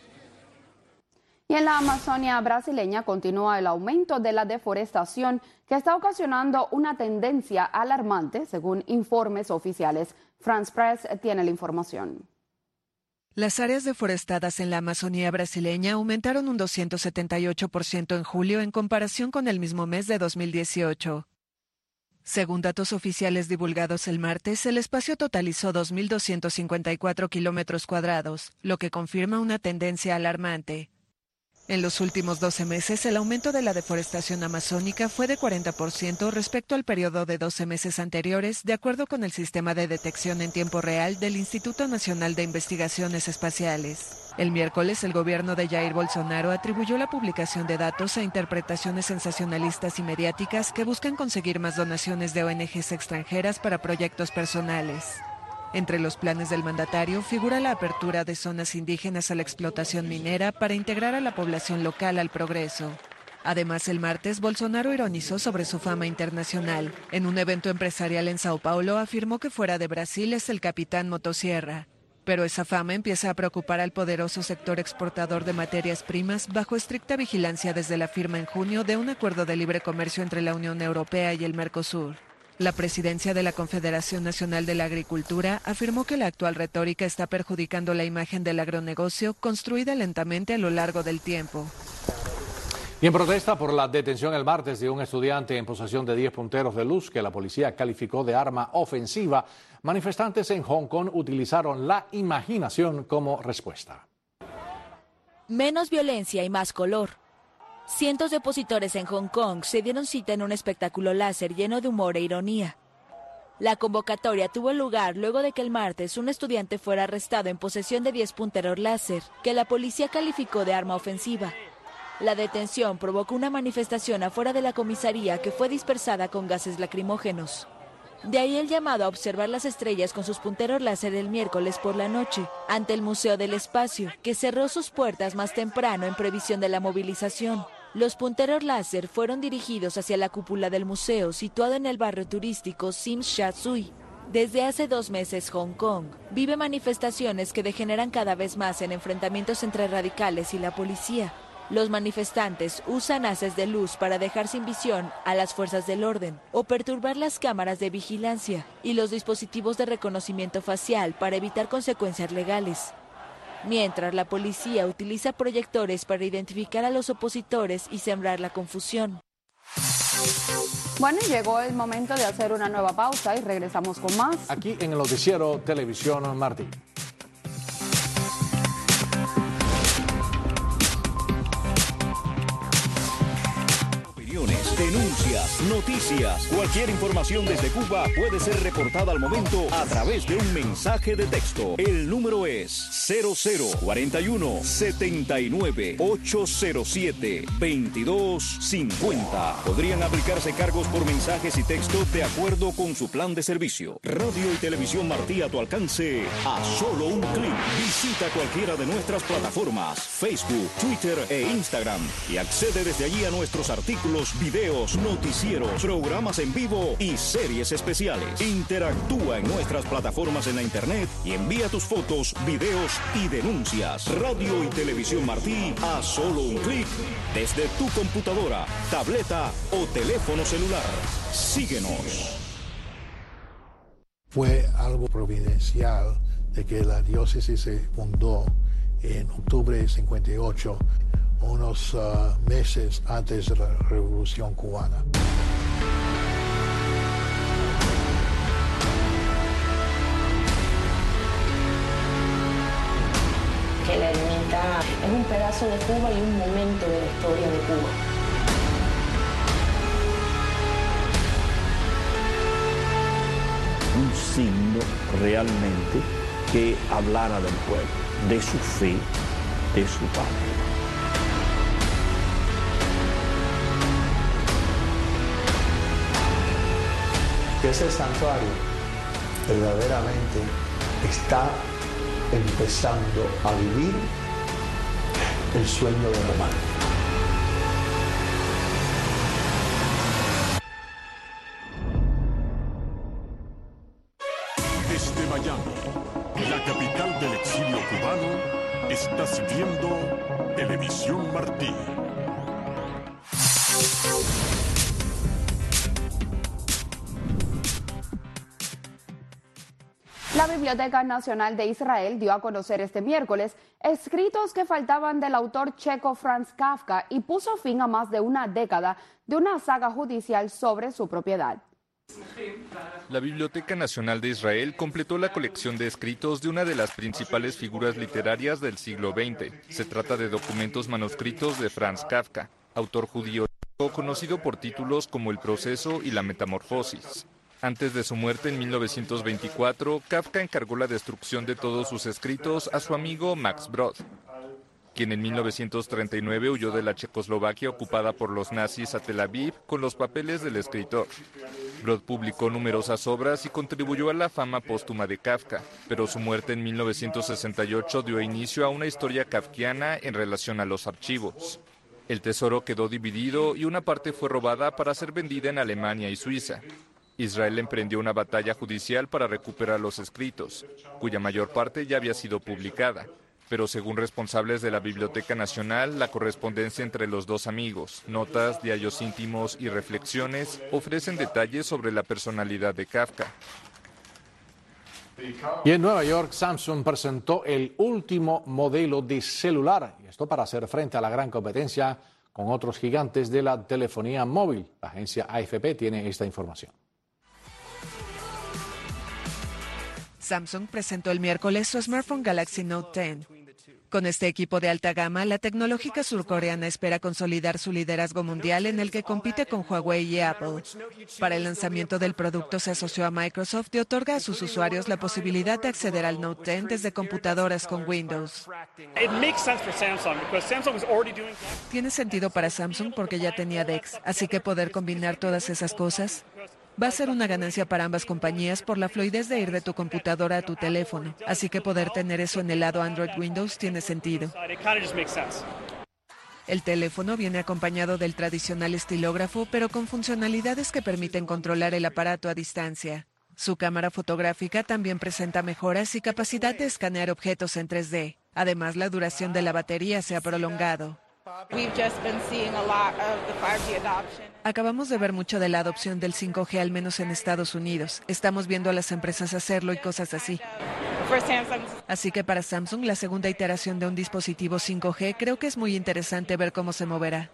Y en la Amazonia brasileña continúa el aumento de la deforestación que está ocasionando una tendencia alarmante, según informes oficiales. France Press tiene la información. Las áreas deforestadas en la Amazonía brasileña aumentaron un doscientos setenta y ocho por ciento en julio en comparación con el mismo mes de dos mil dieciocho. Según datos oficiales divulgados el martes, el espacio totalizó dos mil doscientos cincuenta y cuatro kilómetros cuadrados, lo que confirma una tendencia alarmante. En los últimos doce meses, el aumento de la deforestación amazónica fue de cuarenta por ciento respecto al periodo de doce meses anteriores, de acuerdo con el sistema de detección en tiempo real del Instituto Nacional de Investigaciones Espaciales. El miércoles, el gobierno de Jair Bolsonaro atribuyó la publicación de datos a interpretaciones sensacionalistas y mediáticas que buscan conseguir más donaciones de O N Ges extranjeras para proyectos personales. Entre los planes del mandatario figura la apertura de zonas indígenas a la explotación minera para integrar a la población local al progreso. Además, el martes, Bolsonaro ironizó sobre su fama internacional. En un evento empresarial en Sao Paulo, afirmó que fuera de Brasil es el capitán motosierra. Pero esa fama empieza a preocupar al poderoso sector exportador de materias primas bajo estricta vigilancia desde la firma en junio de un acuerdo de libre comercio entre la Unión Europea y el Mercosur. La presidencia de la Confederación Nacional de la Agricultura afirmó que la actual retórica está perjudicando la imagen del agronegocio construida lentamente a lo largo del tiempo. Y en protesta por la detención el martes de un estudiante en posesión de diez punteros de luz que la policía calificó de arma ofensiva, manifestantes en Hong Kong utilizaron la imaginación como respuesta. Menos violencia y más color. Cientos de opositores en Hong Kong se dieron cita en un espectáculo láser lleno de humor e ironía. La convocatoria tuvo lugar luego de que el martes un estudiante fuera arrestado en posesión de diez punteros láser, que la policía calificó de arma ofensiva. La detención provocó una manifestación afuera de la comisaría que fue dispersada con gases lacrimógenos. De ahí el llamado a observar las estrellas con sus punteros láser el miércoles por la noche, ante el Museo del Espacio, que cerró sus puertas más temprano en previsión de la movilización. Los punteros láser fueron dirigidos hacia la cúpula del museo, situado en el barrio turístico Tsim Sha Tsui. Desde hace dos meses, Hong Kong vive manifestaciones que degeneran cada vez más en enfrentamientos entre radicales y la policía. Los manifestantes usan haces de luz para dejar sin visión a las fuerzas del orden o perturbar las cámaras de vigilancia y los dispositivos de reconocimiento facial para evitar consecuencias legales. Mientras la policía utiliza proyectores para identificar a los opositores y sembrar la confusión. Bueno, llegó el momento de hacer una nueva pausa y regresamos con más. Aquí en el noticiero Televisión Martí. Denuncias, noticias, cualquier información desde Cuba puede ser reportada al momento a través de un mensaje de texto. El número es cero cero cuarenta y uno setenta y nueve ochocientos siete veintidós cincuenta. Podrían aplicarse cargos por mensajes y texto de acuerdo con su plan de servicio. Radio y Televisión Martí a tu alcance a solo un clic. Visita cualquiera de nuestras plataformas, Facebook, Twitter e Instagram y accede desde allí a nuestros artículos, videos, noticieros, programas en vivo y series especiales. Interactúa en nuestras plataformas en la internet y envía tus fotos, videos y denuncias. Radio y Televisión Martí a solo un clic desde tu computadora, tableta o teléfono celular. Síguenos. fue algo providencial de que la diócesis se fundó en octubre de cincuenta y ocho, unos uh, meses antes de la Revolución Cubana. Que la ermita es un pedazo de Cuba y un momento de la historia de Cuba. Un signo realmente que hablara del pueblo, de su fe, de su patria. Que ese santuario verdaderamente está empezando a vivir el sueño de Román. Desde Miami, la capital del exilio cubano, estás viendo Televisión Martí. La Biblioteca Nacional de Israel dio a conocer este miércoles escritos que faltaban del autor checo Franz Kafka y puso fin a más de una década de una saga judicial sobre su propiedad. La Biblioteca Nacional de Israel completó la colección de escritos de una de las principales figuras literarias del siglo veinte. Se trata de documentos manuscritos de Franz Kafka, autor judío conocido por títulos como El proceso y La metamorfosis. Antes de su muerte en mil novecientos veinticuatro, Kafka encargó la destrucción de todos sus escritos a su amigo Max Brod, quien en mil novecientos treinta y nueve huyó de la Checoslovaquia ocupada por los nazis a Tel Aviv con los papeles del escritor. Brod publicó numerosas obras y contribuyó a la fama póstuma de Kafka, pero su muerte en mil novecientos sesenta y ocho dio inicio a una historia kafkiana en relación a los archivos. El tesoro quedó dividido y una parte fue robada para ser vendida en Alemania y Suiza. Israel emprendió una batalla judicial para recuperar los escritos, cuya mayor parte ya había sido publicada. Pero según responsables de la Biblioteca Nacional, la correspondencia entre los dos amigos, notas, diarios íntimos y reflexiones ofrecen detalles sobre la personalidad de Kafka. Y en Nueva York, Samsung presentó el último modelo de celular, y esto para hacer frente a la gran competencia con otros gigantes de la telefonía móvil. La agencia A F P tiene esta información. Samsung presentó el miércoles su smartphone Galaxy Note diez. Con este equipo de alta gama, la tecnológica surcoreana espera consolidar su liderazgo mundial en el que compite con Huawei y Apple. Para el lanzamiento del producto se asoció a Microsoft y otorga a sus usuarios la posibilidad de acceder al Note diez desde computadoras con Windows. Tiene sentido para Samsung porque ya tenía D E X, así que poder combinar todas esas cosas va a ser una ganancia para ambas compañías por la fluidez de ir de tu computadora a tu teléfono. Así que poder tener eso en el lado Android Windows tiene sentido. El teléfono viene acompañado del tradicional estilógrafo, pero con funcionalidades que permiten controlar el aparato a distancia. Su cámara fotográfica también presenta mejoras y capacidad de escanear objetos en tres D. Además, la duración de la batería se ha prolongado. Acabamos de ver mucho de la adopción del cinco G, al menos en Estados Unidos. Estamos viendo a las empresas hacerlo y cosas así. Así que para Samsung, la segunda iteración de un dispositivo cinco G, creo que es muy interesante ver cómo se moverá.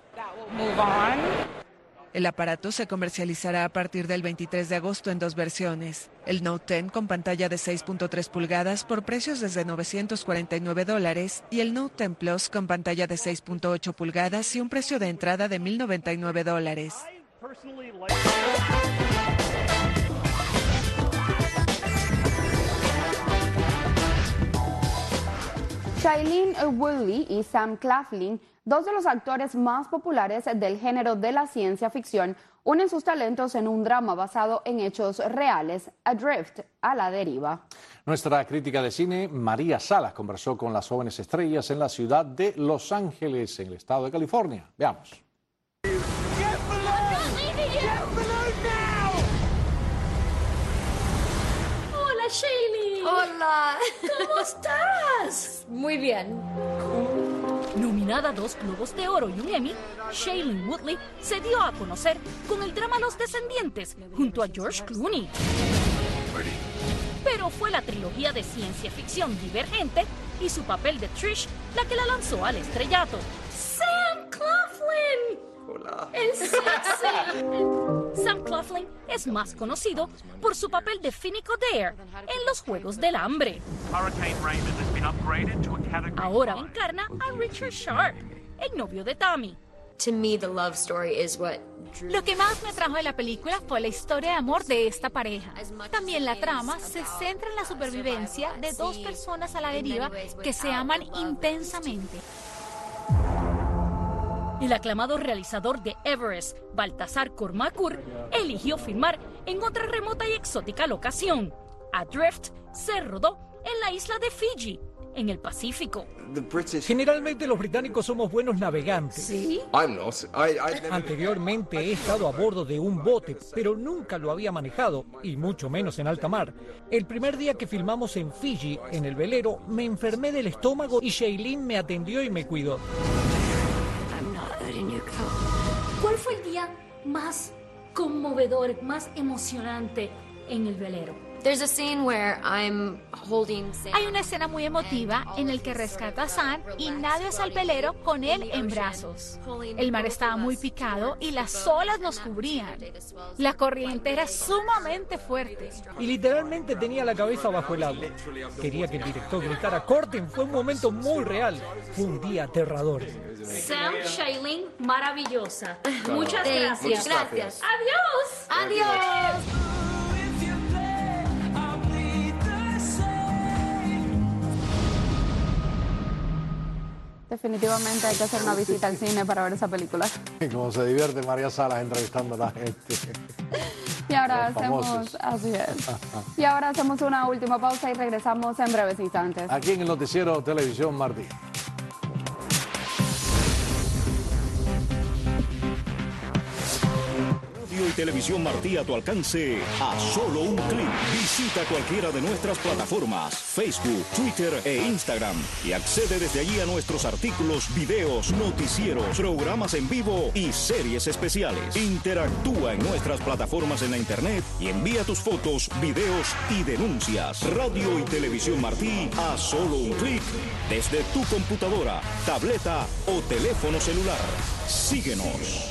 El aparato se comercializará a partir del veintitrés de agosto en dos versiones. El Note diez con pantalla de seis punto tres pulgadas por precios desde novecientos cuarenta y nueve dólares y el Note diez Plus con pantalla de seis punto ocho pulgadas y un precio de entrada de mil noventa y nueve dólares. Shailene Woodley y Sam Claflin, dos de los actores más populares del género de la ciencia ficción, unen sus talentos en un drama basado en hechos reales, Adrift, a la deriva. Nuestra crítica de cine, María Salas, conversó con las jóvenes estrellas en la ciudad de Los Ángeles, en el estado de California. Veamos. Hola, Shailene. Hola. ¿Cómo estás? Muy bien. Nominada a dos Globos de Oro y un Emmy, Shailene Woodley se dio a conocer con el drama Los Descendientes junto a George Clooney. Ready. pero fue la trilogía de ciencia ficción Divergente y su papel de Trish la que la lanzó al estrellato. ¡Sam Claflin! Hola. ¡El sexy! Sam Claflin es más conocido por su papel de Finnick Odair en Los Juegos del Hambre. Ahora encarna a Richard Sharp, el novio de Tammy. To me, the love story is what Lo que más me atrajo de la película fue la historia de amor de esta pareja. También la trama se centra en la supervivencia de dos personas a la deriva que se aman intensamente. El aclamado realizador de Everest, Baltasar Kormákur, eligió filmar en otra remota y exótica locación. Adrift se rodó en la isla de Fiji, en el Pacífico. Generalmente los británicos somos buenos navegantes. ¿Sí? I'm not. I, I never... Anteriormente he estado a bordo de un bote, pero nunca lo había manejado, y mucho menos en alta mar. El primer día que filmamos en Fiji, en el velero, me enfermé del estómago y Shailene me atendió y me cuidó. ¿Cuál fue el día más conmovedor, más emocionante en el velero? There's a scene where I'm holding Sam. Hay una escena muy emotiva en el que rescata a Sam y nada al velero con él en brazos. El mar estaba muy picado y las olas nos cubrían. La corriente era sumamente fuerte. Y literalmente tenía la cabeza bajo el agua. Quería que el director gritara "corten", fue un momento muy real. Fue un día aterrador. Sam, Shailene, maravillosa. Muchas gracias. Muchas gracias. Adiós. Adiós. Definitivamente hay que hacer una visita al cine para ver esa película. Como se divierte María Salas entrevistando a la gente. Y ahora Los hacemos, famosos. así es. Y ahora hacemos una última pausa y regresamos en breves instantes. Aquí en el noticiero Televisión Martí. Radio y Televisión Martí a tu alcance a solo un clic. Visita cualquiera de nuestras plataformas, Facebook, Twitter e Instagram y accede desde allí a nuestros artículos, videos, noticieros, programas en vivo y series especiales. Interactúa en nuestras plataformas en la internet y envía tus fotos, videos y denuncias. Radio y Televisión Martí a solo un clic desde tu computadora, tableta o teléfono celular. Síguenos.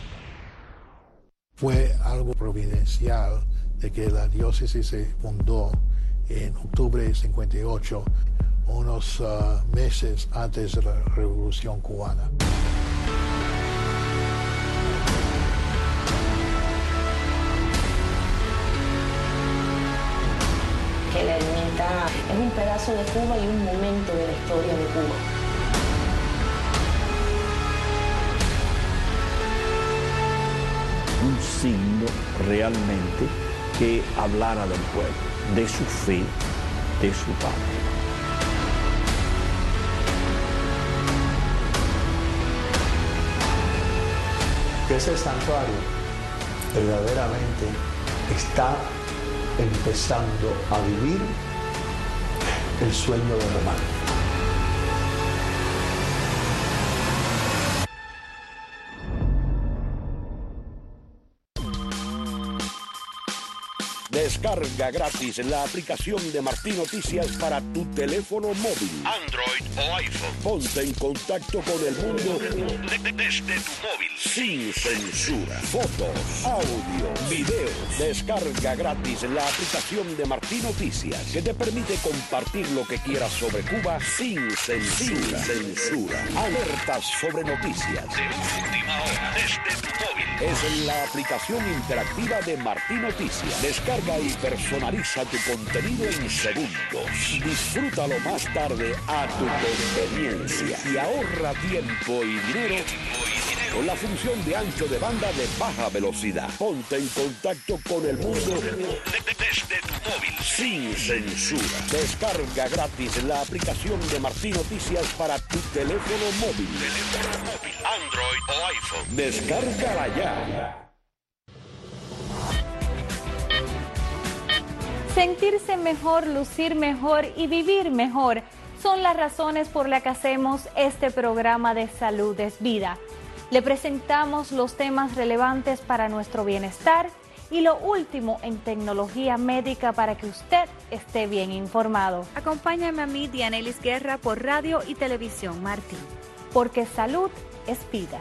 Fue algo providencial de que la diócesis se fundó en octubre de cincuenta y ocho, unos uh, meses antes de la Revolución Cubana. Que la ermita es un pedazo de Cuba y un momento de la historia de Cuba. Un signo realmente que hablara del pueblo, de su fe, de su patria. Que ese santuario verdaderamente está empezando a vivir el sueño de Román. Descarga gratis la aplicación de Martí Noticias para tu teléfono móvil, Android o iPhone. Ponte en contacto con el mundo de- de- desde tu móvil. sin censura. Fotos, audio, videos. Descarga gratis la aplicación de Martí Noticias que te permite compartir lo que quieras sobre Cuba sin censura. Sin censura. Alertas sobre noticias. De última hora, desde tu móvil. Es la aplicación interactiva de Martí Noticias. Descarga y personaliza tu contenido en segundos. Disfrútalo más tarde a tu conveniencia y ahorra tiempo y dinero con la función de ancho de banda de baja velocidad. Ponte en contacto con el mundo De- de- desde tu móvil. sin censura. Descarga gratis la aplicación de Martí Noticias para tu teléfono móvil. Teléfono móvil, Android o iPhone. Descárgala ya. Sentirse mejor, lucir mejor y vivir mejor son las razones por las que hacemos este programa de Salud es Vida. Le presentamos los temas relevantes para nuestro bienestar y lo último en tecnología médica para que usted esté bien informado. Acompáñame a mí, Dianelis Guerra, por Radio y Televisión Martín. Porque salud es vida.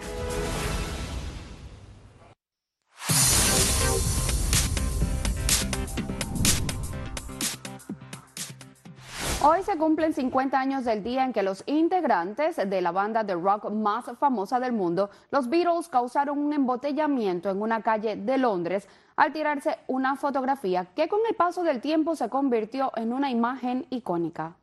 Hoy se cumplen cincuenta años del día en que los integrantes de la banda de rock más famosa del mundo, los Beatles, causaron un embotellamiento en una calle de Londres al tirarse una fotografía que con el paso del tiempo se convirtió en una imagen icónica.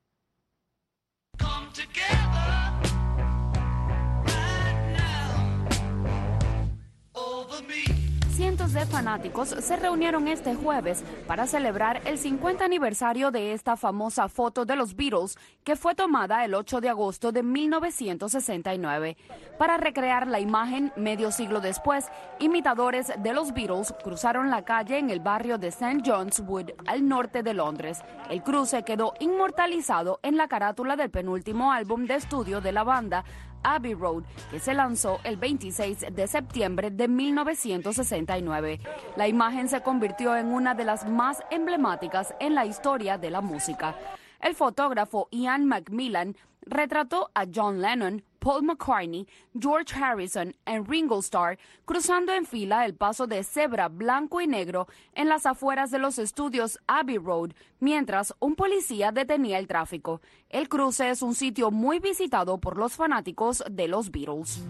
Cientos de fanáticos se reunieron este jueves para celebrar el cincuenta aniversario de esta famosa foto de los Beatles, que fue tomada el ocho de agosto de mil novecientos sesenta y nueve. Para recrear la imagen medio siglo después, imitadores de los Beatles cruzaron la calle en el barrio de Saint John's Wood, al norte de Londres. El cruce quedó inmortalizado en la carátula del penúltimo álbum de estudio de la banda, Abbey Road, que se lanzó el veintiséis de septiembre de mil novecientos sesenta y nueve. La imagen se convirtió en una de las más emblemáticas en la historia de la música. El fotógrafo Ian Macmillan retrató a John Lennon, Paul McCartney, George Harrison y Ringo Starr cruzando en fila el paso de cebra blanco y negro en las afueras de los estudios Abbey Road, mientras un policía detenía el tráfico. El cruce es un sitio muy visitado por los fanáticos de los Beatles.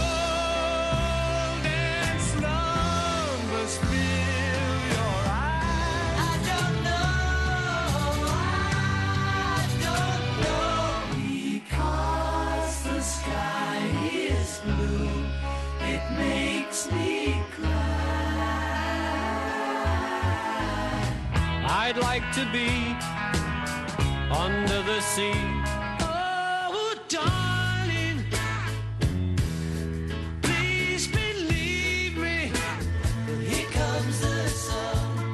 I'd like to be under the sea. Oh, darling, please believe me. Here comes the sun.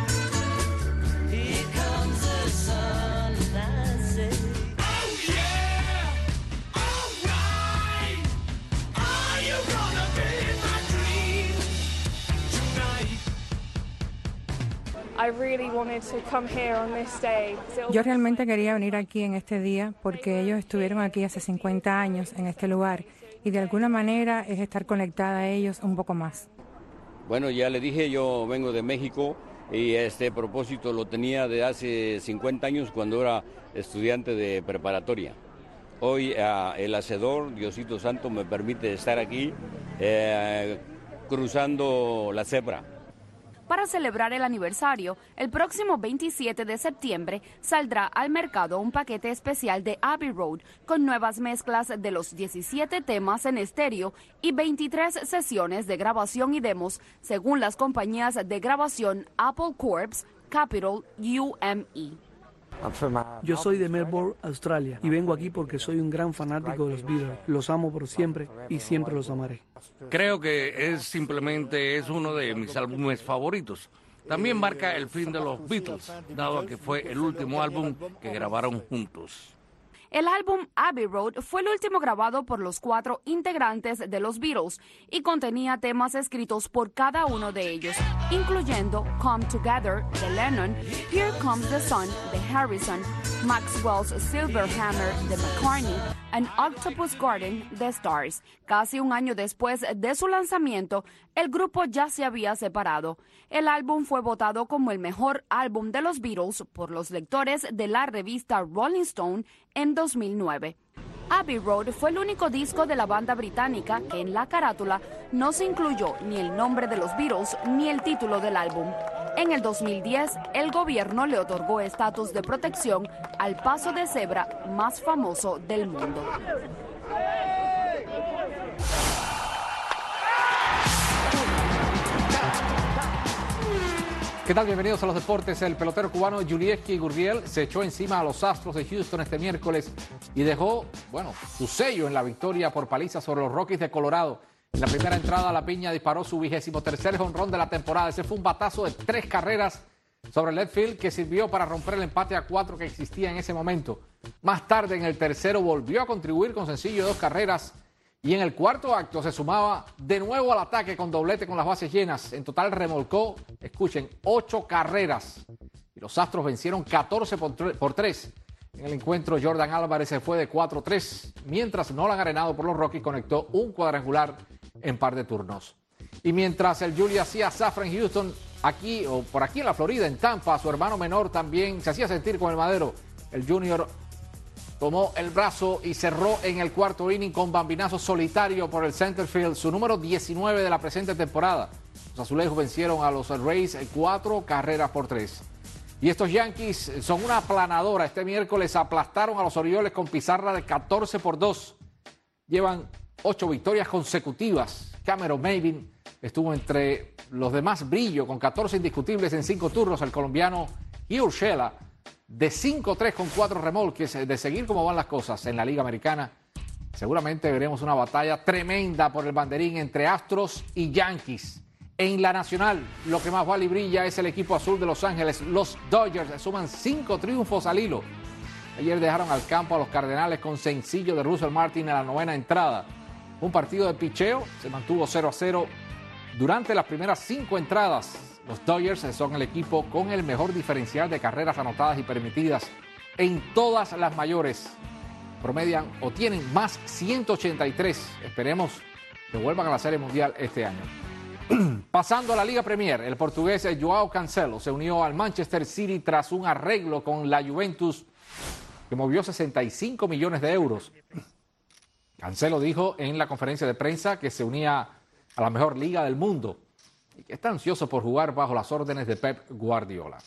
Here comes the sun. And I say, oh yeah, all right. Are you gonna be my dream tonight? I really wanted to come here on this day. Yo realmente quería venir aquí en este día porque ellos estuvieron aquí hace cincuenta años en este lugar y de alguna manera es estar conectada a ellos un poco más. Bueno, ya le dije, yo vengo de México y este propósito lo tenía de hace cincuenta años cuando era estudiante de preparatoria. Hoy uh, el Hacedor, Diosito Santo, me permite estar aquí eh, cruzando la cebra. Para celebrar el aniversario, el próximo veintisiete de septiembre saldrá al mercado un paquete especial de Abbey Road con nuevas mezclas de los diecisiete temas en estéreo y veintitrés sesiones de grabación y demos, según las compañías de grabación Apple Corps, Capitol y U M E. Yo soy de Melbourne, Australia, y vengo aquí porque soy un gran fanático de los Beatles. Los amo por siempre y siempre los amaré. Creo que es simplemente es uno de mis álbumes favoritos. También marca el fin de los Beatles, dado que fue el último álbum que grabaron juntos. El álbum Abbey Road fue el último grabado por los cuatro integrantes de los Beatles y contenía temas escritos por cada uno de ellos, incluyendo Come Together de Lennon, Here Comes the Sun de Harrison, Maxwell's Silver Hammer de McCartney y Octopus Garden de Stars. Casi un año después de su lanzamiento, el grupo ya se había separado. El álbum fue votado como el mejor álbum de los Beatles por los lectores de la revista Rolling Stone en dos mil nueve. Abbey Road fue el único disco de la banda británica que en la carátula no se incluyó ni el nombre de los Beatles ni el título del álbum. En el dos mil diez, el gobierno le otorgó estatus de protección al paso de cebra más famoso del mundo. ¿Qué tal? Bienvenidos a los deportes. El pelotero cubano Yulieski Gurriel se echó encima a los Astros de Houston este miércoles y dejó, bueno, su sello en la victoria por paliza sobre los Rockies de Colorado. En la primera entrada, La Piña disparó su vigésimo tercer jonrón de la temporada. Ese fue un batazo de tres carreras sobre el left field que sirvió para romper el empate a cuatro que existía en ese momento. Más tarde, en el tercero, volvió a contribuir con sencillo de dos carreras Y en el cuarto acto se sumaba de nuevo al ataque con doblete con las bases llenas. En total remolcó, escuchen, ocho carreras. Y los Astros vencieron catorce por tres. En el encuentro, Jordan Álvarez se fue de cuatro tres, mientras Nolan Arenado por los Rockies conectó un cuadrangular en par de turnos. Y mientras el Julie hacía zafra en Houston, aquí o por aquí en la Florida, en Tampa, su hermano menor también se hacía sentir con el madero. El Junior tomó el brazo y cerró en el cuarto inning con bambinazo solitario por el center field, su número diecinueve de la presente temporada. Los azulejos vencieron a los Rays cuatro carreras por tres. Y estos Yankees son una aplanadora. Este miércoles aplastaron a los Orioles con pizarra de catorce por dos. Llevan ocho victorias consecutivas. Cameron Maybin estuvo entre los de más brillo con catorce indiscutibles en cinco turnos. El colombiano Gio Urshela de cinco tres con cuatro remolques. De seguir como van las cosas en la Liga Americana, seguramente veremos una batalla tremenda por el banderín entre Astros y Yankees. En la Nacional, lo que más vale y brilla es el equipo azul de Los Ángeles. Los Dodgers suman cinco triunfos al hilo. Ayer dejaron al campo a los Cardenales con sencillo de Russell Martin en la novena entrada. Un partido de picheo, se mantuvo cero a cero durante las primeras cinco entradas. Los Dodgers son el equipo con el mejor diferencial de carreras anotadas y permitidas en todas las mayores. Promedian o tienen más ciento ochenta y tres. Esperemos que vuelvan a la Serie Mundial este año. Pasando a la Liga Premier, el portugués Joao Cancelo se unió al Manchester City tras un arreglo con la Juventus que movió sesenta y cinco millones de euros. Cancelo dijo en la conferencia de prensa que se unía a la mejor liga del mundo y que está ansioso por jugar bajo las órdenes de Pep Guardiola.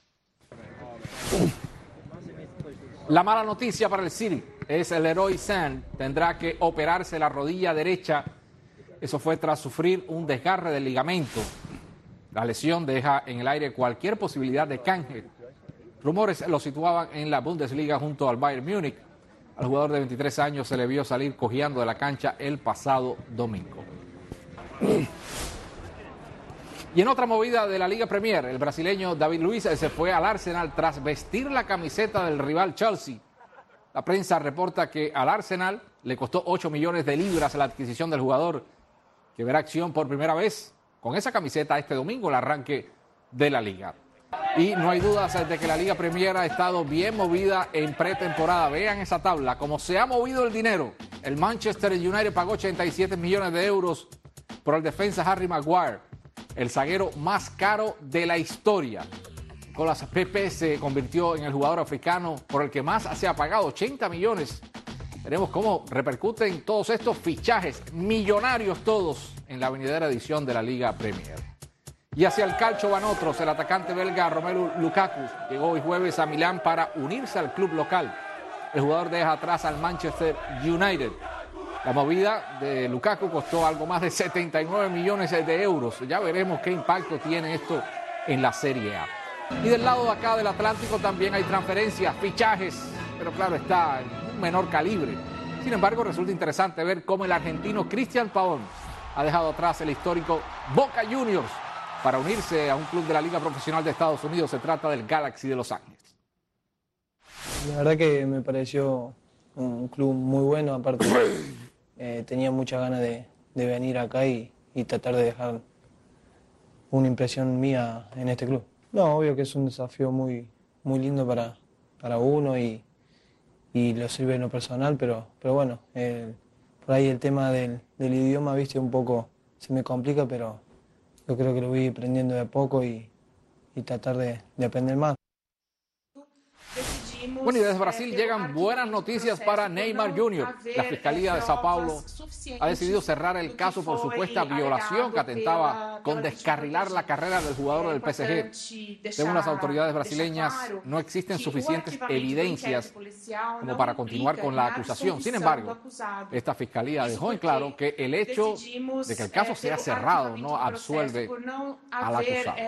La mala noticia para el City es el Leroy Sané tendrá que operarse la rodilla derecha. Eso fue tras sufrir un desgarre del ligamento. La lesión deja en el aire cualquier posibilidad de canje. Rumores lo situaban en la Bundesliga junto al Bayern Múnich. Al jugador de veintitrés años se le vio salir cojeando de la cancha el pasado domingo. Y en otra movida de la Liga Premier, el brasileño David Luiz se fue al Arsenal tras vestir la camiseta del rival Chelsea. La prensa reporta que al Arsenal le costó ocho millones de libras la adquisición del jugador, que verá acción por primera vez con esa camiseta este domingo, el arranque de la liga. Y no hay dudas de que la Liga Premier ha estado bien movida en pretemporada. Vean esa tabla, como se ha movido el dinero. El Manchester United pagó ochenta y siete millones de euros por el defensa Harry Maguire, el zaguero más caro de la historia. Nicolas Pepe se convirtió en el jugador africano por el que más se ha pagado, ochenta millones. Veremos cómo repercuten todos estos fichajes, millonarios todos, en la venidera edición de la Liga Premier. Y hacia el calcio van otros. El atacante belga Romelu Lukaku llegó hoy jueves a Milán para unirse al club local. El jugador deja atrás al Manchester United. La movida de Lukaku costó algo más de setenta y nueve millones de euros. Ya veremos qué impacto tiene esto en la Serie A. Y del lado de acá del Atlántico también hay transferencias, fichajes, pero claro está, en un menor calibre. Sin embargo, resulta interesante ver cómo el argentino Cristian Pavón ha dejado atrás el histórico Boca Juniors para unirse a un club de la Liga Profesional de Estados Unidos. Se trata del Galaxy de Los Ángeles. La verdad que me pareció un club muy bueno, aparte eh, tenía muchas ganas de, de venir acá y, y tratar de dejar una impresión mía en este club. No, obvio que es un desafío muy, muy lindo para, para uno y, y lo sirve en lo personal, pero, pero bueno, eh, por ahí el tema del, del idioma, viste, un poco se me complica, pero yo creo que lo voy aprendiendo de a poco y, y tratar de, de aprender más. Bueno, y desde Brasil llegan buenas noticias para Neymar junior La Fiscalía de Sao Paulo ha decidido cerrar el caso por supuesta violación que atentaba con descarrilar la carrera del jugador del P S G. Según las autoridades brasileñas, no existen suficientes evidencias como para continuar con la acusación. Sin embargo, esta Fiscalía dejó en claro que el hecho de que el caso sea cerrado no absuelve al acusado.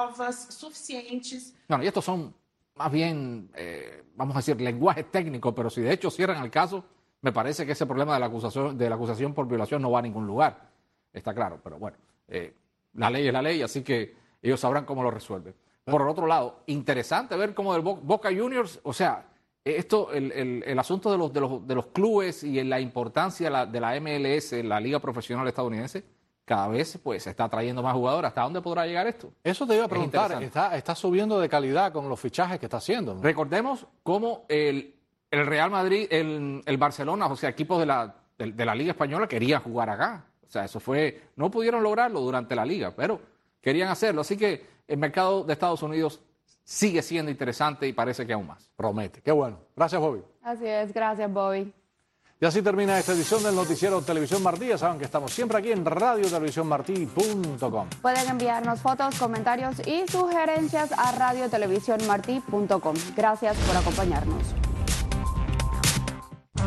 Bueno, y estos son más bien, eh, vamos a decir, lenguaje técnico, pero si de hecho cierran el caso, me parece que ese problema de la acusación, de la acusación por violación no va a ningún lugar. Está claro, pero bueno, eh, la ley es la ley, así que ellos sabrán cómo lo resuelven. Por otro lado, interesante ver cómo del Boca Juniors, o sea, esto, el, el, el asunto de los, de, los, de los clubes y la importancia de la, de la M L S, la Liga Profesional Estadounidense, cada vez pues se está trayendo más jugadores. ¿Hasta dónde podrá llegar esto? Eso te iba a preguntar, está, está subiendo de calidad con los fichajes que está haciendo, ¿no? Recordemos cómo el, el Real Madrid, el, el Barcelona, o sea, equipos de la, de, de la Liga Española querían jugar acá. O sea, eso fue, no pudieron lograrlo durante la Liga, pero querían hacerlo. Así que el mercado de Estados Unidos sigue siendo interesante y parece que aún más. Promete. Qué bueno. Gracias, Bobby. Así es, gracias, Bobby. Y así termina esta edición del noticiero Televisión Martí. Ya saben que estamos siempre aquí en radio televisión martí punto com. Pueden enviarnos fotos, comentarios y sugerencias a radio televisión martí punto com. Gracias por acompañarnos.